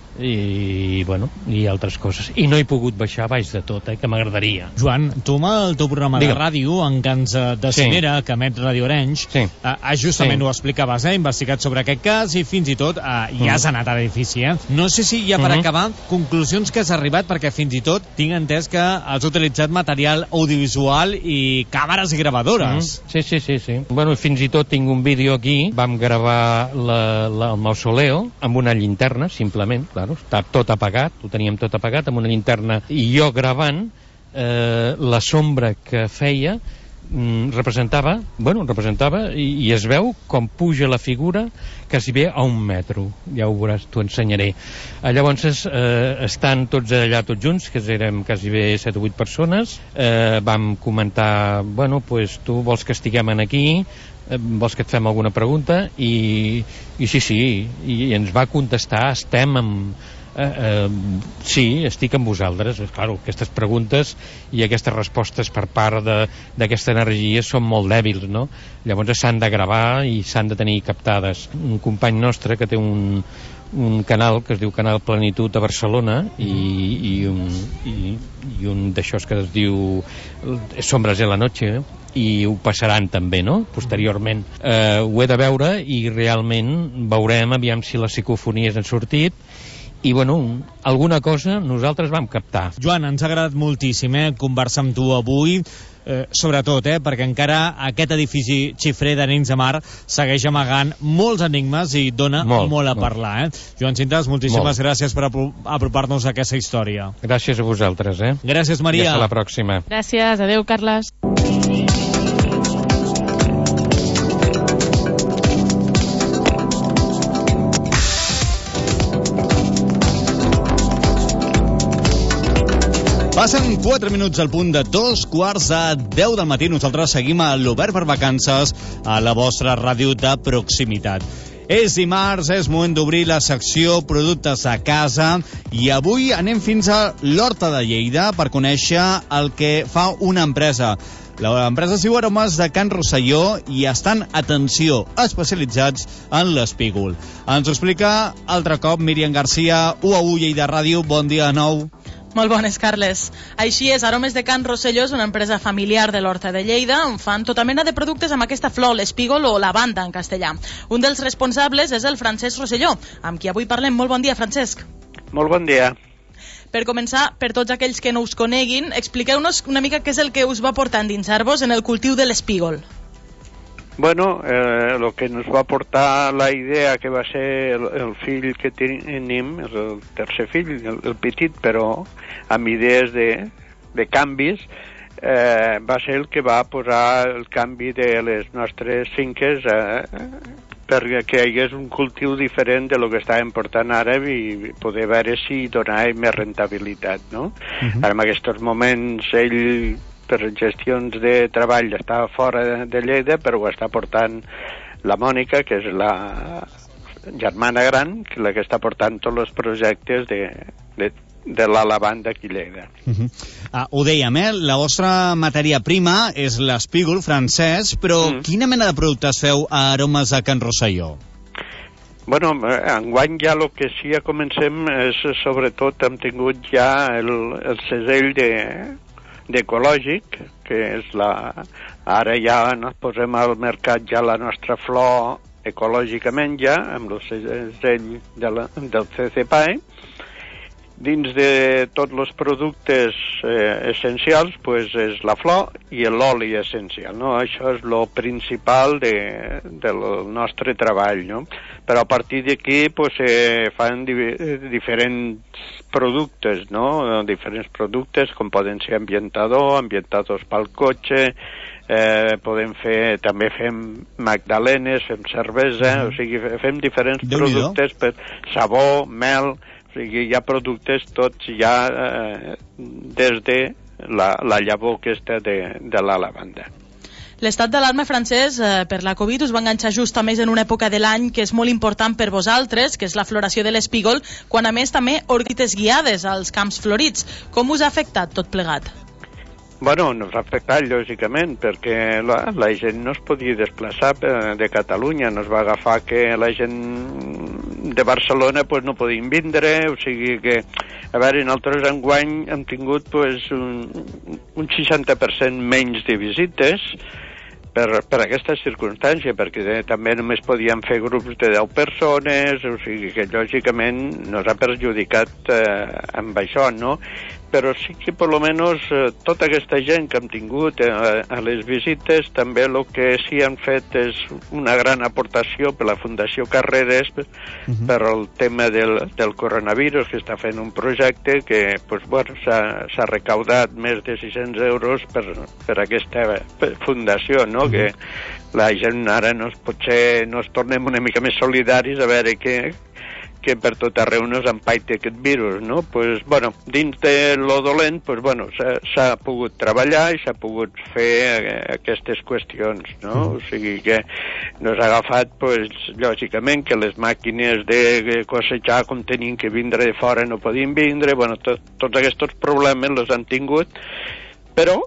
i altres coses, i no he pogut baixar baix de tot, que m'agradaria. Joan, tu amb el teu programa de ràdio en Cants de Cinera, que emet Radio Orange, justament ho explicaves, investigat sobre aquest cas, i fins i tot ja has anat a l'edifici, no sé si ja per acabar, conclusions que has arribat, perquè fins i tot tinc entès que has utilitzat material audiovisual i càmeres i gravadores. Sí. Bueno, fins i tot tinc un vídeo aquí, vam gravar el mausoleo amb una llinterna, simplement, clar, està tot apagat, ho teníem tot apagat amb una llinterna, i jo gravant la sombra que feia representava i es veu com puja la figura quasi bé a 1 metro, ja ho veuràs, t'ho ensenyaré. Llavors estan tots allà tots junts, que érem quasi bé 7 o 8 persones, vam comentar, tu vols que estiguem aquí, vols que et fem alguna pregunta, i sí, i ens va contestar, estem amb sí, estic amb vosaltres. Claro, aquestes preguntes i aquestes respostes per part d'aquesta energia són molt dèbils, no? Llavors s'han de gravar i s'han de tenir captades. Un company nostre que té un canal que es diu Canal Plenitud a Barcelona, i un d'aixòs que es diu Sombras de la Noche, i ho passaran també, no? Posteriorment ho he de veure, i realment veurem aviam si les psicofonies han sortit, i alguna cosa nosaltres vam captar. Joan, ens ha agradat moltíssim conversar amb tu avui, sobretot perquè encara aquest edifici xifrer de Nins de Mar segueix amagant molts enigmes i dona molt a parlar. Joan Cintas, moltíssimes gràcies per apropar-nos a aquesta història. Gràcies a vosaltres. Gràcies, Maria. I fins la pròxima. Gràcies, adeu, Carles. Passen 4 minuts al punt de 2:15 del matí. Nosaltres seguim a l'Obert per Vacances, a la vostra ràdio de proximitat. És dimarts, és moment d'obrir la secció Productes a casa i avui anem fins a l'Horta de Lleida per conèixer el que fa una empresa. L'empresa es diu Aromes de Can Rosselló i estan, atenció, especialitzats en l'espígol. Ens ho explica altre cop Míriam Garcia, UAU Lleida Ràdio. Bon dia de nou. Molt bones, Carles. Així és, Aromes de Can Rosselló és una empresa familiar de l'Horta de Lleida on fan tota mena de productes amb aquesta flor, l'espígol o lavanda en castellà. Un dels responsables és el Francesc Rosselló, amb qui avui parlem. Molt bon dia, Francesc. Molt bon dia. Per començar, per tots aquells que no us coneguin, expliqueu-nos una mica què és el que us va portar a endinsar-vos en el cultiu de l'espígol. Bueno, el que ens va portar la idea, que va ser el fill que tenim, el tercer fill, el petit, però amb idees de canvis, va ser el que va posar el canvi de les nostres finques perquè hi hagués un cultiu diferent de lo que estàvem portant ara i poder veure si donava més rentabilitat, no? Ara en aquests moments ell, per gestions de treball, estava fora de Lleida, però ho està portant la Mònica, que és la germana gran, que és la que està portant tots els projectes de la lavanda aquí a Lleida. Ho dèiem, la vostra matèria prima és l'espígol francès, però quina mena de productes feu a Aromes de Can Rosselló? Bueno, enguany ja el que sí ja comencem és, sobretot, hem tingut ja el segell d'ecològic, que és ara ja ens posem al mercat ja la nostra flor ecològicament ja, amb el segell del CCPAE. Dins de tots els productes essencials, pues, és la flor i l'oli essencial, no? Això és el principal del nostre treball, no? Però a partir d'aquí pues, fan diferents productes, no? Diferents productes, com poden ser ambientadors pel cotxe, també fem magdalenes, fem cervesa, o sigui, fem diferents productes per sabó, mel. O sigui, hi ha productes tots ja des de la llavor aquesta de la lavanda. L'estat d'alarma francès per la Covid us va enganxar just a més en una època de l'any que és molt important per vosaltres, que és la floració de l'espígol, quan a més també orquites guiades als camps florits. Com us ha afectat tot plegat? Bueno, nos ha afectat, lògicament, perquè la gent no es podia desplaçar de Catalunya. Nos va agafar que la gent de Barcelona pues, no podien vindre, o sigui que, a veure, nosaltres enguany hem tingut pues, un 60% menys de visites per aquesta circumstància, perquè també només podíem fer grups de 10 persones, o sigui que lògicament nos ha perjudicat amb això, no? Però sí que per almenys tota aquesta gent que hem tingut a les visites, també el que sí han fet és una gran aportació per la Fundació Carreres per el tema del coronavirus, que està fent un projecte que pues, bueno, s'ha recaudat més de 600 euros per aquesta fundació, no? Que la gent ara potser nos tornem una mica més solidaris a veure que per tot arreu no s'empaita aquest virus, no? Pues, bueno, dins de lo dolent, pues, bueno, s'ha pogut treballar i s'ha pogut fer aquestes qüestions, no? O sigui que nos ha agafat, pues, lògicament, que les màquines de cosejar com tenien que vindre de fora no podien vindre, bueno, tots aquests problemes els han tingut, però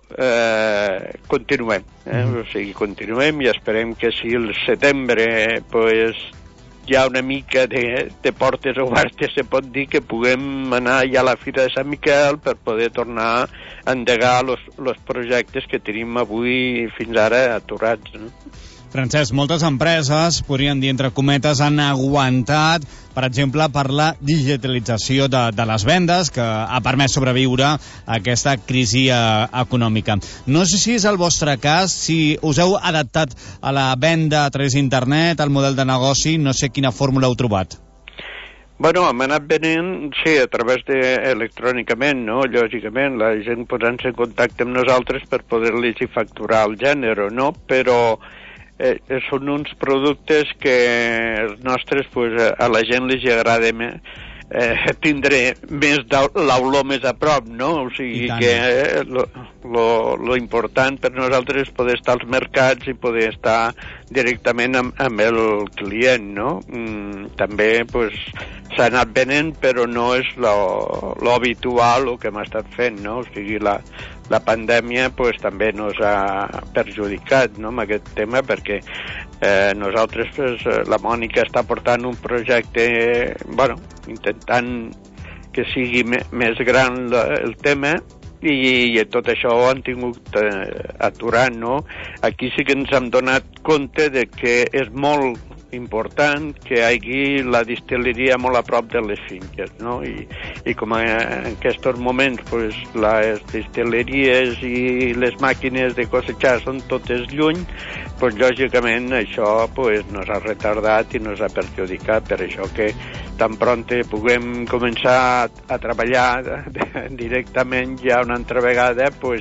continuem, o sigui, continuem i esperem que si el setembre, pues, hi ha una mica de portes obertes, se pot dir que puguem anar ja a la Fira de Sant Miquel per poder tornar a endegar els projectes que tenim avui fins ara aturats, no? Francesc, moltes empreses, podríem dir entre cometes, han aguantat, per exemple, per la digitalització de les vendes, que ha permès sobreviure a aquesta crisi econòmica. No sé si és el vostre cas, si us heu adaptat a la venda a través d'internet, al model de negoci, no sé quina fórmula heu trobat. Bueno, hem anat venent, sí, a través electrònicament, no? Lògicament, la gent posant-se en contacte amb nosaltres per poder-los facturar el gènere, no? Però són uns productes que els nostres, pues, a la gent li agrada tindré més l'olor més a prop, no? O sigui que lo important per nosaltres és poder estar als mercats i poder estar directament amb el client, no? També pues, s'ha anat venent, però no és lo habitual el que hem estat fent, no? O sigui, la pandèmia pues, també nos ha perjudicat, no?, amb aquest tema, perquè nosaltres, pues, la Mònica està portant un projecte, bueno, intentant que sigui més gran el tema, i tot això ho han tingut aturant, no? Aquí sí que ens hem donat compte de que és molt important que hi hagi la distil·leria molt a prop de les finques, no? I com en aquests moments pues, les distil·leries i les màquines de cosechar són totes lluny, pues, lògicament això pues, nos ha retardat i nos ha perjudicat. Per això que tan pronte puguem començar a treballar directament ja una altra vegada, pues,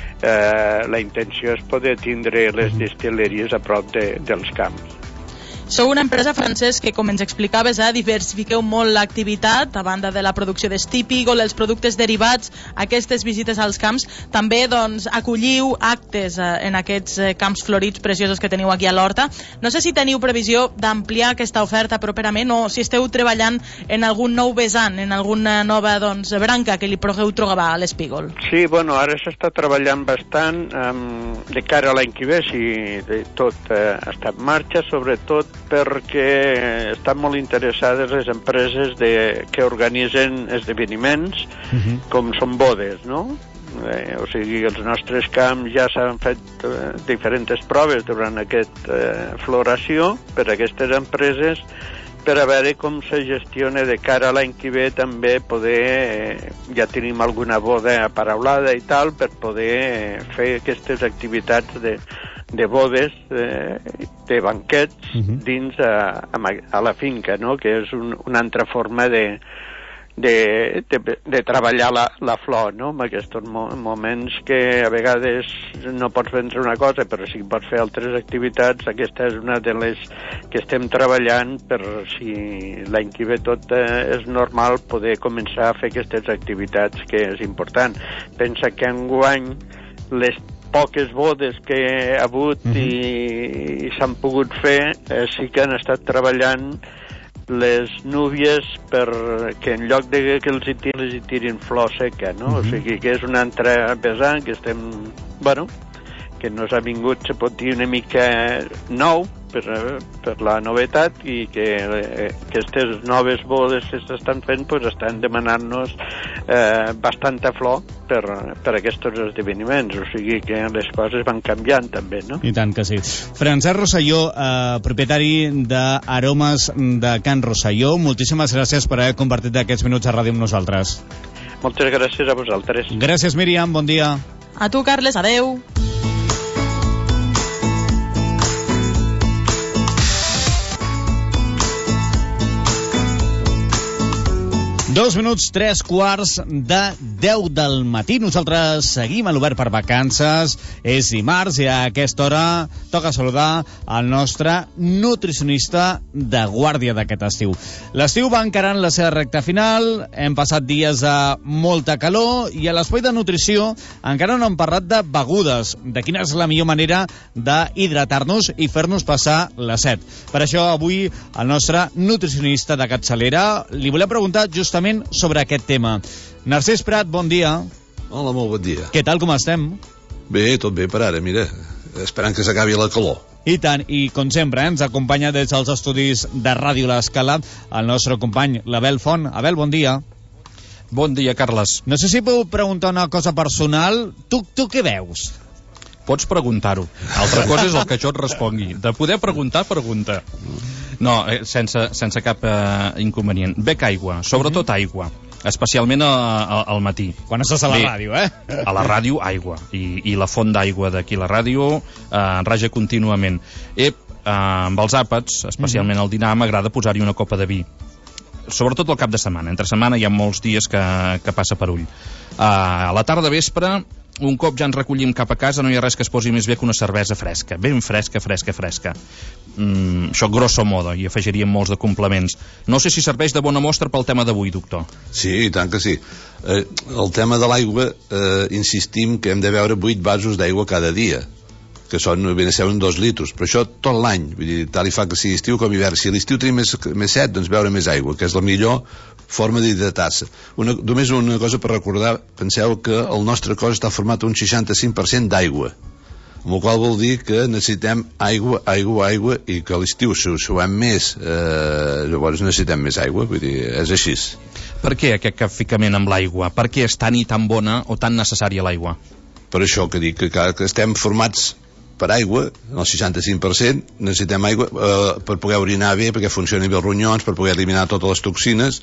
la intenció és poder tindre les distil·leries a prop dels camps. Sou una empresa, Francesc, que, com ens explicaves, diversifiqueu molt l'activitat, a banda de la producció d'estípigol, els productes derivats, aquestes visites als camps. També doncs, acolliu actes en aquests camps florits preciosos que teniu aquí a l'Horta. No sé si teniu previsió d'ampliar aquesta oferta properament o si esteu treballant en algun nou vessant, en alguna nova doncs, branca que li pugueu trobar a l'espígol. Sí, bueno, ara s'està treballant bastant de cara a l'any que ve, si tot està en marxa, sobretot perquè estan molt interessades les empreses que organitzen esdeveniments com són bodes, no? O sigui, els nostres camps ja s'han fet diferents proves durant aquesta floració per a aquestes empreses per a veure com se gestiona de cara a l'any que ve també poder, ja tenim alguna boda aparaulada i tal, per poder fer aquestes activitats de bodes, de banquets dins a la finca, no? Que és una altra forma de treballar la flor, no? En aquests moments que a vegades no pots vendre una cosa però sí que pots fer altres activitats. Aquesta és una de les que estem treballant per si l'any que ve tot és normal poder començar a fer aquestes activitats, que és important. Pensa que enguany les poques bodes que hi ha hagut i s'han pogut fer, sí que han estat treballant les núvies perquè en lloc de que els hi tirin flor seca, no? O sigui que és un altre vessant que estem, bueno, que nos ha vingut, se pot dir, una mica nou per la novetat, i que aquestes noves bodes que s'estan fent pues, estan demanant-nos bastanta flor per aquests esdeveniments, o sigui que les coses van canviant també, no? I tant que sí. Francesc Rosselló, propietari d'Aromes de Can Rosselló, moltíssimes gràcies per haver compartit aquests minuts a ràdio amb nosaltres. Moltes gràcies a vosaltres. Gràcies, Míriam, bon dia. A tu, Carles, adeu. 2 minuts, 3 quarts de 10 del matí. Nosaltres seguim a l'Obert per Vacances. És dimarts i a aquesta hora toca saludar el nostre nutricionista de guàrdia d'aquest estiu. L'estiu va encarant la seva recta final, hem passat dies de molta calor i a l'espai de nutrició encara no hem parlat de begudes, de quina és la millor manera d'hidratar-nos i fer-nos passar la set. Per això avui el nostre nutricionista de capçalera li volem preguntar justament sobre aquest tema. Narcís Prat, bon dia. Hola, molt bon dia. Què tal, com estem? Bé, tot bé per ara, mira, esperant que s'acabi la calor. I tant, i com sempre ens acompanya des dels estudis de Ràdio L'Escala el nostre company l'Abel Font. Abel, bon dia. Bon dia, Carles. No sé si puc preguntar una cosa personal. Tu què veus? Pots preguntar-ho. Altra cosa és el que jo et respongui. De poder preguntar, pregunta. No, sense cap inconvenient. Bec aigua, sobretot aigua, especialment al matí. Quan estàs a la ràdio, eh? A la ràdio, aigua. I la font d'aigua d'aquí la ràdio raja contínuament. Amb els àpats, especialment al dinar, m'agrada posar-hi una copa de vi. Sobretot al cap de setmana. Entre setmana hi ha molts dies que passa per ull. A la tarda vespre, un cop ja ens recollim cap a casa no hi ha res que es posi més bé que una cervesa fresca, ben fresca. Això grosso modo, i afegiríem molts de complements. No sé si serveix de bona mostra pel tema d'avui, doctor. Sí, i tant que sí. El tema de l'aigua, insistim que hem de beure 8 vasos d'aigua cada dia, que són, ben a ser, 2 litros, però això tot l'any, vull dir, tal i fa que sigui estiu com hivern. Si a l'estiu tenim més set, doncs beure més aigua, que és la millor forma d'hidratar-se. Només una cosa per recordar, penseu que el nostre cos està format un 65% d'aigua, amb el qual vol dir que necessitem aigua, i que a l'estiu si ho suem més, llavors necessitem més aigua, vull dir, és així. Per què aquest capficament amb l'aigua? Per què és tan i tan bona o tan necessària l'aigua? Per això que dic, que estem formats per aigua, el 65%, necessitem aigua per poder orinar bé, perquè funcionin bé els ronyons, per poder eliminar totes les toxines.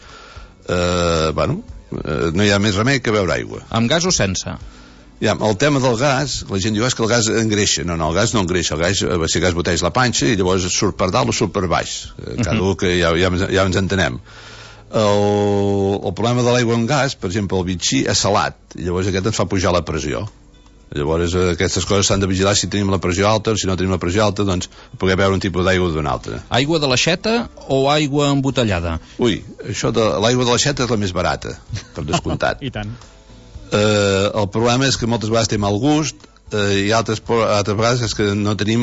No hi ha més remei que beure aigua. Amb gas o sense? Ja, el tema del gas, la gent diu que el gas engreixa. No, el gas no engreixa, si el gas boteix la panxa i llavors surt per dalt o surt per baix. Cada un que ja ens entenem. El problema de l'aigua amb gas, per exemple, el bitxí és salat, i llavors aquest ens fa pujar la pressió. Llavors aquestes coses s'han de vigilar si tenim la pressió alta, si no tenim la pressió alta, doncs poder beure un tipus d'aigua d'una altra. Aigua de l'aixeta o aigua embotellada? Ui, això de l'aigua de l'aixeta és la més barata, per descomptat. I tant. El problema és que moltes vegades té mal gust, i altres vegades és que no tenim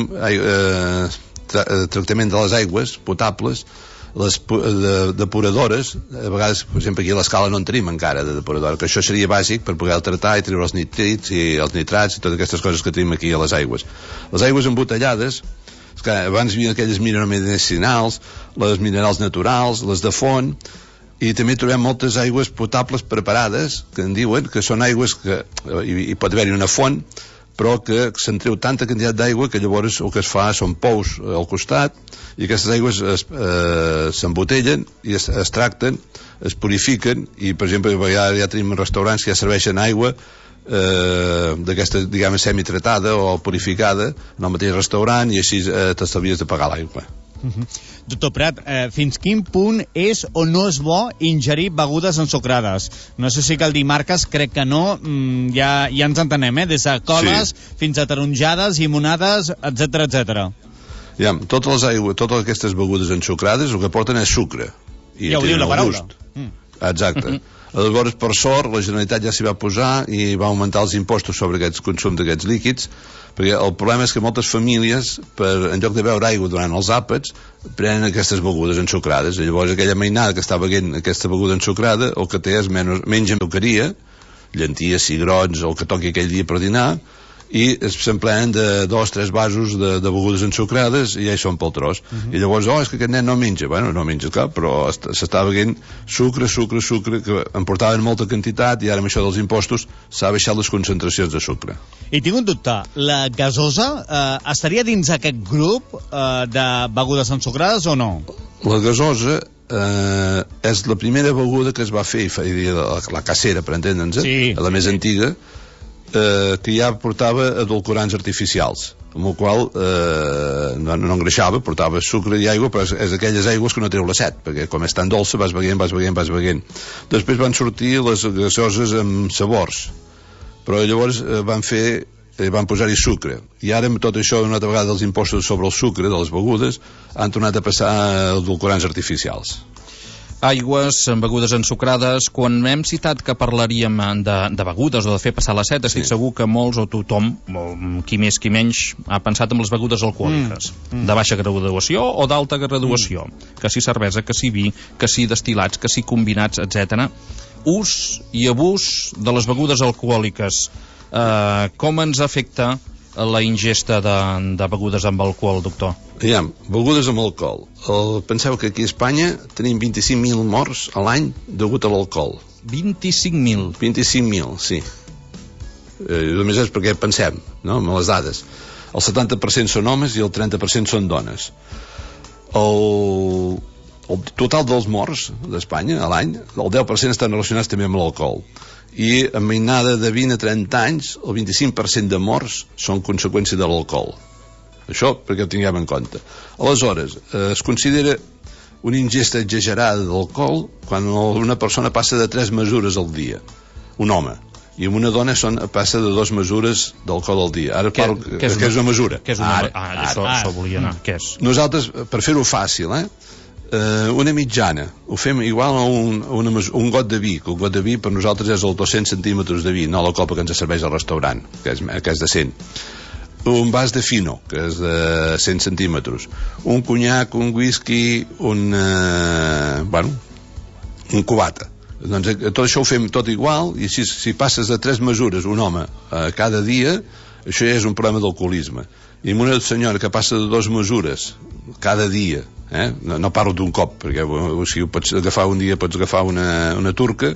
tractament de les aigües potables, les depuradores, a vegades, per exemple, aquí a l'escala no en tenim encara de depuradora, que això seria bàsic per poder tratar i treure els nitrits i els nitrats i totes aquestes coses que tenim aquí a les aigües. Les aigües embotellades, que abans hi havia aquelles minerals, les minerals naturals, les de font, i també trobem moltes aigües potables preparades, que en diuen que són aigües que hi pot haver-hi una font, però que se'n treu tanta quantitat d'aigua que llavors el que es fa són pous al costat, i aquestes aigües s'embotellen i es tracten, es purifiquen, i per exemple ja tenim restaurants que ja serveixen aigua d'aquesta, diguem, semitratada o purificada en el mateix restaurant, i així t'estalvies de pagar l'aigua. Doctor Prat, fins quin punt és o no és bo ingerir begudes ensucrades? No sé si cal dir marques, crec que no, ja ens entenem, des de coles fins a taronjades, llimonades, etc. Ja, totes aquestes begudes ensucrades el que porten és sucre. I ja ho diu la paraula. Exacte. Llavors, per sort, la Generalitat ja s'hi va posar i va augmentar els impostos sobre aquest consum d'aquests líquids, perquè el problema és que moltes famílies, en lloc de beure aigua durant els àpats, prenen aquestes begudes ensucrades. I llavors aquella mainada que està beguent aquesta beguda ensucrada, el que té és menys ensucaria, llenties, cigrons, el que toqui aquell dia per dinar, i s'emplenen de 2-3 vasos de begudes ensucrades i ja hi són pel tros. I llavors, és que aquest nen no menja. Bueno, no menja cap, però s'està beguent sucre, que en portaven molta quantitat, i ara amb això dels impostos s'ha baixat les concentracions de sucre. I tinc un dubte, la gasosa estaria dins aquest grup de begudes ensucrades o no? La gasosa és la primera beguda que es va fer, la casera, per entendre'ns, la més antiga, que ja portava edulcorants artificials, amb el qual no engreixava, portava sucre i aigua, però és d'aquelles aigües que no treu la set, perquè com és tan dolça vas beguent. Després van sortir les gasoses amb sabors, però llavors van posar-hi sucre, i ara amb tot això, una altra vegada els impostos sobre el sucre de les begudes han tornat a passar a edulcorants artificials. Aigües, begudes ensucrades. Quan hem citat que parlaríem de begudes o de fer passar la set, estic segur que molts o tothom, qui més qui menys, ha pensat en les begudes alcohòliques de baixa graduació o d'alta graduació, que si cervesa, que si vi, que si destil·lats, que si combinats, etc. Ús i abús de les begudes alcohòliques, com ens afecta la ingesta de begudes amb alcohol, doctor? Begudes amb alcohol. Penseu que aquí a Espanya tenim 25.000 morts a l'any degut a l'alcohol. 25.000? 25.000, sí. Només és perquè pensem, no?, amb les dades. El 70% són homes i el 30% són dones. El total dels morts d'Espanya a l'any, el 10% estan relacionats també amb l'alcohol. I en mainada de 20 a 30 anys, el 25% de morts són conseqüència de l'alcohol. Això perquè ho tinguem en compte. Aleshores, es considera una ingesta exagerada d'alcohol quan una persona passa de 3 mesures al dia. Un home. i en una dona passa de 2 mesures d'alcohol al dia. Ara parlo que és una mesura. Això volia anar. Què és? Nosaltres, per fer-ho fàcil, una mitjana, ho fem igual a un got de vi, que el got de vi per nosaltres és els 200 centímetres de vi, no la copa que ens serveix al restaurant, que és de 100. Un vas de fino, que és de 100 centímetres. Un conyac, un whisky, un cubata. Doncs tot això ho fem tot igual, i si passes de 3 mesures un home cada dia, això ja és un problema d'alcoholisme. I amb una senyora que passa de 2 mesures cada dia, no parlo d'un cop, perquè si ho pots agafar un dia pots agafar una turca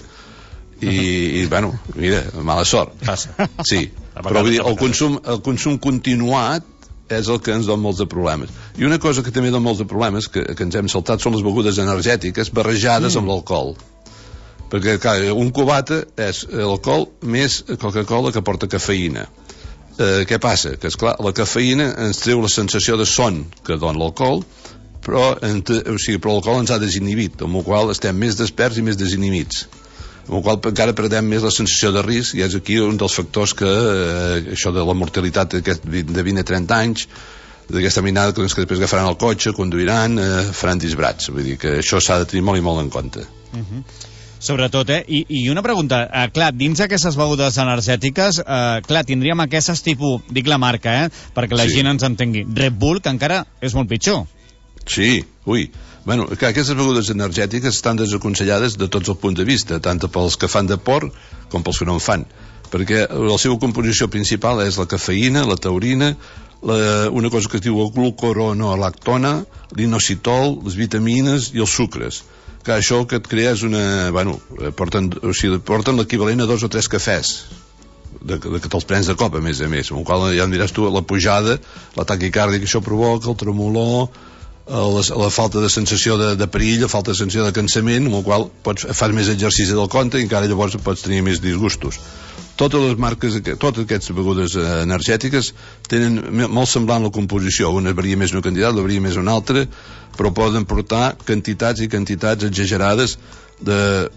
i bueno, mira, mala sort. Sí, però vull dir, el consum continuat és el que ens dona molts de problemes. I una cosa que també dona molts de problemes, que ens hem saltat, són les begudes energètiques barrejades amb l'alcohol. Perquè, clar, un cubata és l'alcohol més Coca-Cola que porta cafeïna. Què passa? Que, esclar, la cafeïna ens treu la sensació de son que dona l'alcohol, però l'alcohol ens ha desinhibit, amb la qual estem més desperts i més desinhibits. Amb la qual encara perdem més la sensació de risc, i és aquí un dels factors que això de la mortalitat de 20 a 30 anys, d'aquesta minada que després agafaran el cotxe, conduiran, faran disbrats. Vull dir que això s'ha de tenir molt i molt en compte. Sobretot, I una pregunta, clar, dins d'aquestes begudes energètiques, clar, tindríem aquestes tipus, dic la marca, perquè la gent ens entengui, Red Bull, que encara és molt pitjor. Sí, bueno, clar, aquestes begudes energètiques estan desaconsellades de tots els punts de vista, tant pels que fan deport com pels que no en fan, perquè la seva composició principal és la cafeïna, la taurina, una cosa que es diu el glucuronolactona, l'inositol, les vitamines i els sucres. Que això que et crea és porten l'equivalent a 2 o 3 cafès que te'ls prens de cop, a més, amb el qual ja em diràs tu, la pujada, la taquicàrdia que això provoca, el tremolor, la falta de sensació de perill, la falta de sensació de cansament, amb el qual fas més exercici del compte i encara llavors pots tenir més disgustos. Totes les marques, totes aquestes begudes energètiques tenen molt semblant la composició, una varia més una quantitat, la varia més una altra, però poden portar quantitats i quantitats exagerades de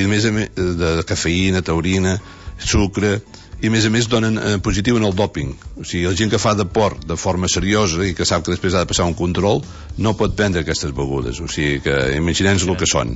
cafeïna, taurina, sucre, i a més donen positiu en el dòping. O sigui, la gent que fa deport de forma seriosa i que sap que després ha de passar un control no pot prendre aquestes begudes. O sigui, que imaginem-nos el que són.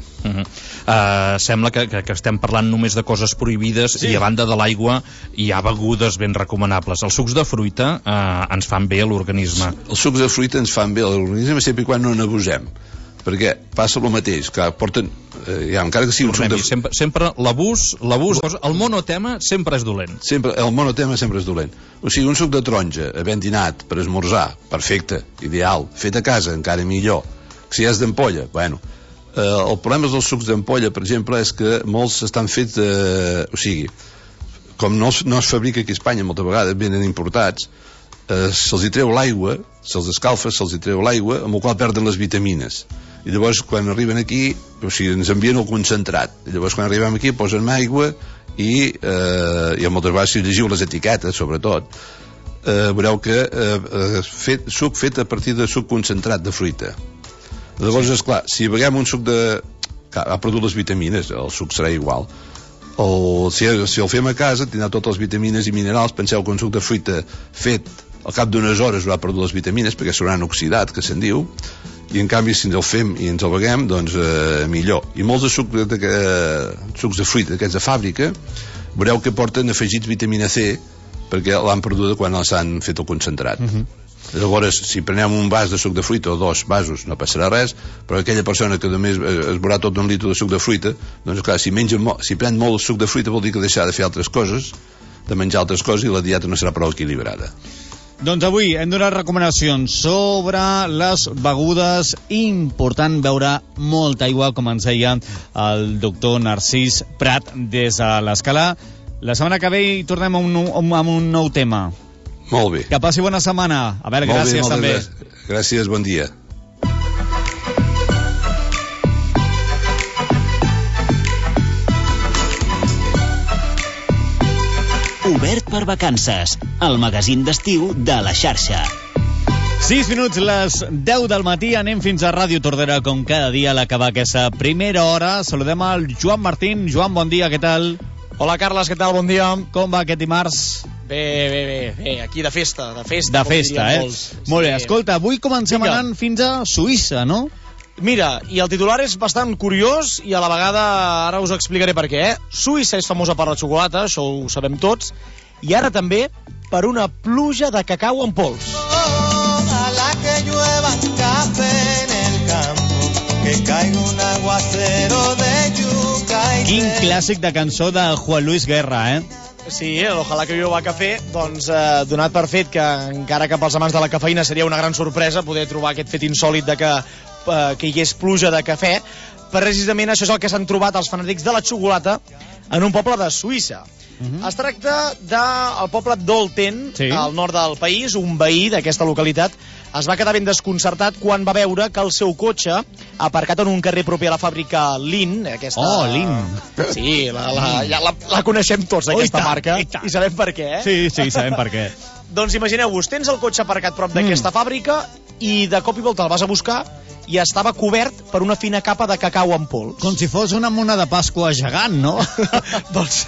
Sembla que estem parlant només de coses prohibides, i a banda de l'aigua hi ha begudes ben recomanables. Els sucs de fruita ens fan bé a l'organisme. Els sucs de fruita ens fan bé a l'organisme sempre i quan no n'abusem, perquè passa el mateix, que porten encara que sigui un suc de... Sempre l'abús, el monotema sempre és dolent. El monotema sempre és dolent. O sigui, un suc de taronja ben dinat per esmorzar, perfecte, ideal, fet a casa, encara millor. Si és d'ampolla, bueno. El problema dels sucs d'ampolla, per exemple, és que molts estan fets o sigui, com no es fabrica aquí a Espanya, moltes vegades venen importats, se'ls hi treu l'aigua, se'ls escalfa, se'ls hi treu l'aigua, amb el qual perden les vitamines. I llavors quan arriben aquí, o sigui, ens envien el concentrat, i llavors quan arribem aquí posen aigua i moltes vegades si llegiu les etiquetes sobretot veureu que suc fet a partir de suc concentrat de fruita. Llavors, esclar, si beguem un suc ha perdut les vitamines, el suc serà igual. Si el fem a casa tindrà totes les vitamines i minerals. Penseu que un suc de fruita fet al cap d'unes hores haurà perdut les vitamines perquè s'hauran oxidat, que se'n diu, i en canvi si ens el fem i ens el beguem, doncs millor. I molts de sucs de fruita aquests de fàbrica veureu que porten afegits vitamina C perquè l'han perduda quan s'han fet el concentrat. Llavors, si prenem un vas de suc de fruita o 2 vasos no passarà res, però aquella persona que només es veurà tot un litre de suc de fruita, doncs clar, si pren molt suc de fruita vol dir que deixarà de fer altres coses, de menjar altres coses, i la dieta no serà prou equilibrada. Doncs avui hem donat recomanacions sobre les begudes. Important beure molta aigua, com ens deia el doctor Narcís Prat des de l'Escala. La setmana que ve hi tornem amb un nou tema. Molt bé. Que passi bona setmana. A veure, gràcies també. Gràcies, bon dia. Obert per vacances, el magazín d'estiu de la xarxa. 6 minuts, les 10 del matí, anem fins a Ràdio Tordera, com cada dia a l'acabar aquesta primera hora. Saludem al Joan Martín. Joan, bon dia, què tal? Hola, Carles, què tal? Bon dia. Com va aquest dimarts? Bé, aquí de festa. De festa, Molt bé, escolta, avui comencem anant fins a Suïssa, no? Mira, i el titular és bastant curiós i a la vegada ara us explicaré per què. Suïssa és famosa per la xocolata, això ho sabem tots, i ara també per una pluja de cacau en pols. Ojalá que llueva café en el campo, que caiga un aguacero de yuca y Quin clàssic de cançó de Juan Luis Guerra, Sí, l'Ojalà que llueva cafè, doncs donat per fet que encara que pels amants de la cafeïna seria una gran sorpresa poder trobar aquest fet insòlit de que hi hagués pluja de cafè, precisament això és el que s'han trobat els fanàtics de la xocolata en un poble de Suïssa. Es tracta del poble d'Olten, al nord del país. Un veí d'aquesta localitat es va quedar ben desconcertat quan va veure que el seu cotxe, aparcat en un carrer proper a la fàbrica Lin, aquesta... Oh, Lin! Sí, la coneixem tots, aquesta marca, i sabem per què, Sí, sabem per què. Doncs imagineu-vos, tens el cotxe aparcat prop d'aquesta fàbrica i de cop i volta el vas a buscar i estava cobert per una fina capa de cacau en pols. Com si fos una mona de Pasqua gegant, no? Doncs,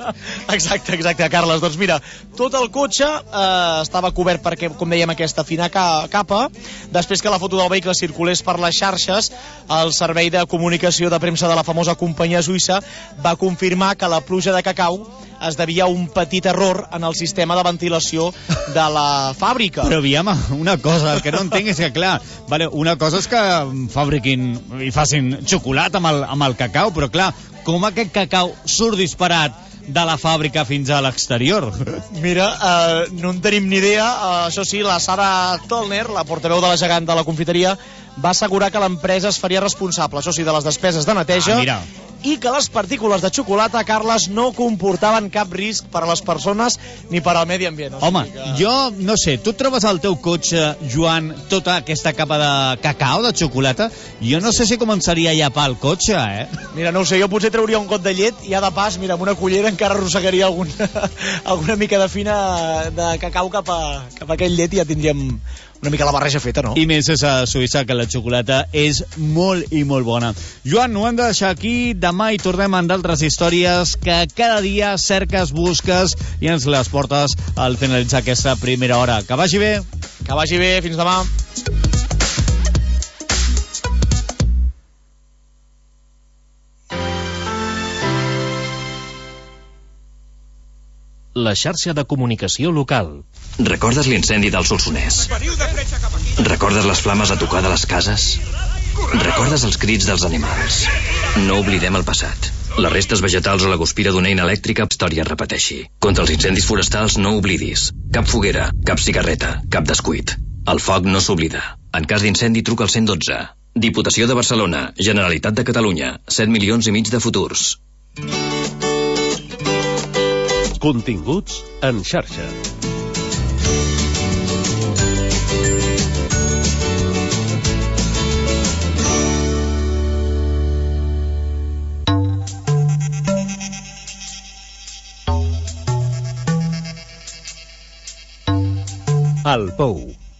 exacte, Carles. Doncs mira, tot el cotxe estava cobert per, com dèiem, aquesta fina capa. Després que la foto del vehicle circulés per les xarxes, el servei de comunicació de premsa de la famosa companyia suïssa va confirmar que la pluja de cacau es devia a un petit error en el sistema de ventilació de la fàbrica. Però aviam, una cosa, el que no entenc és que, clar, una cosa és que fabriquin i facin xocolata amb el cacau, però clar, com aquest cacau surt disparat de la fàbrica fins a l'exterior? Mira, no en tenim ni idea. Això sí, la Sara Tollner, la portaveu de la gegant de la confiteria, va assegurar que l'empresa es faria responsable, això sí, de les despeses de neteja, i que les partícules de xocolata, Carles, no comportaven cap risc per a les persones ni per al medi ambient. Home, jo no sé, tu trobes al teu cotxe, Joan, tota aquesta capa de cacau, de xocolata? Jo no sé si començaria a llapar el cotxe, Mira, no ho sé, jo potser trauria un got de llet i ja de pas, mira, amb una cullera encara arrossegaria alguna mica de fina de cacau cap a aquell llet i ja tindríem una mica la barreja feta, no? I més és a Suïssa, que la xocolata és molt i molt bona. Joan, ho hem de deixar aquí. Demà hi tornem amb d'altres històries que cada dia cerques, busques i ens les portes al finalitzar aquesta primera hora. Que vagi bé. Que vagi bé. Fins demà. La xarxa de comunicació local. Recordes l'incendi del Solsonès? Recordes les flames a tocar de les cases? Recordes els crits dels animals? No oblidem el passat. Les restes vegetals o la guspira d'una eina elèctrica, història repeteixi. Contra els incendis forestals no oblidis. Cap foguera, cap cigarreta, cap descuit. El foc no s'oblida. En cas d'incendi truca al 112. Diputació de Barcelona, Generalitat de Catalunya, 7,5 milions de futurs. Continguts en xarxa. El Pou.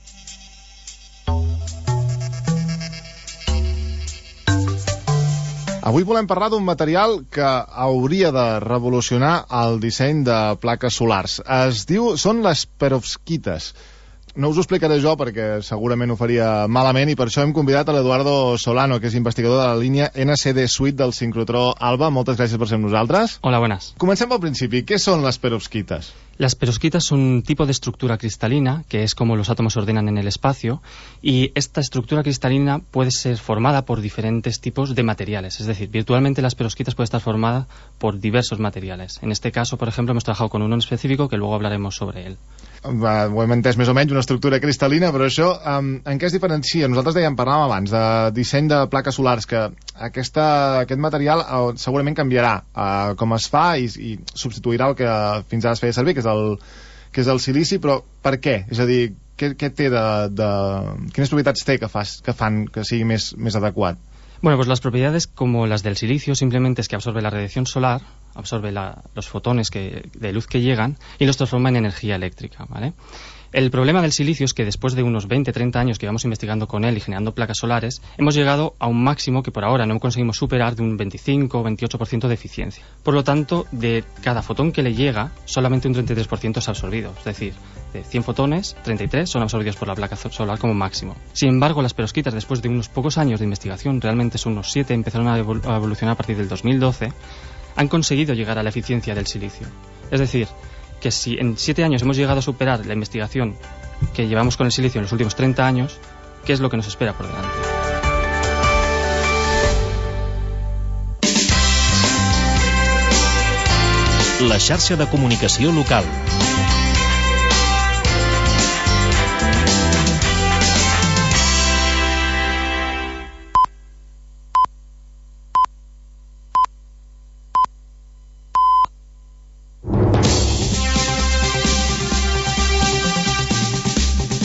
Avui volem parlar d'un material que hauria de revolucionar el disseny de plaques solars. Són les perovskites. No us ho explicaré jo perquè segurament ho faria malament i per això hem convidat a l'Eduardo Solano, que és investigador de la línia NCD Suite del sincrotró Alba. Moltes gràcies per ser amb nosaltres. Hola, buenas. Comencem pel principi. Què són les perovskites? Las perovskitas son un tipo de estructura cristalina, que es como los átomos se ordenan en el espacio, y esta estructura cristalina puede ser formada por diferentes tipos de materiales. Es decir, virtualmente las perovskitas pueden estar formadas por diversos materiales. En este caso, por ejemplo, hemos trabajado con uno en específico, que luego hablaremos sobre él. Ho hem entès més o menys, una estructura cristal·lina, però això en què es diferencia? Nosaltres parlàvem abans de disseny de plaques solars, que aquest material segurament canviarà com es fa i substituirà el que fins ara es feia servir, que és el silici, però per què? És a dir, què té quines propietats té que fan que sigui més adequat? Bueno, pues las propiedades como las del silicio simplemente es que absorbe la radiación solar absorbe los fotones de luz que llegan y los transforma en energía eléctrica, ¿vale? El problema del silicio es que después de unos 20-30 años que llevamos investigando con él y generando placas solares, hemos llegado a un máximo que por ahora no conseguimos superar de un 25 o 28% de eficiencia. Por lo tanto, de cada fotón que le llega, solamente un 33% es absorbido. Es decir, de 100 fotones, 33 son absorbidos por la placa solar como máximo. Sin embargo, las perovskitas, después de unos pocos años de investigación, realmente son unos 7, empezaron a evolucionar a partir del 2012, han conseguido llegar a la eficiencia del silicio. Es decir, que si en 7 años hemos llegado a superar la investigación que llevamos con el silicio en los últimos 30 años, ¿qué es lo que nos espera por delante? La xarxa de comunicació local.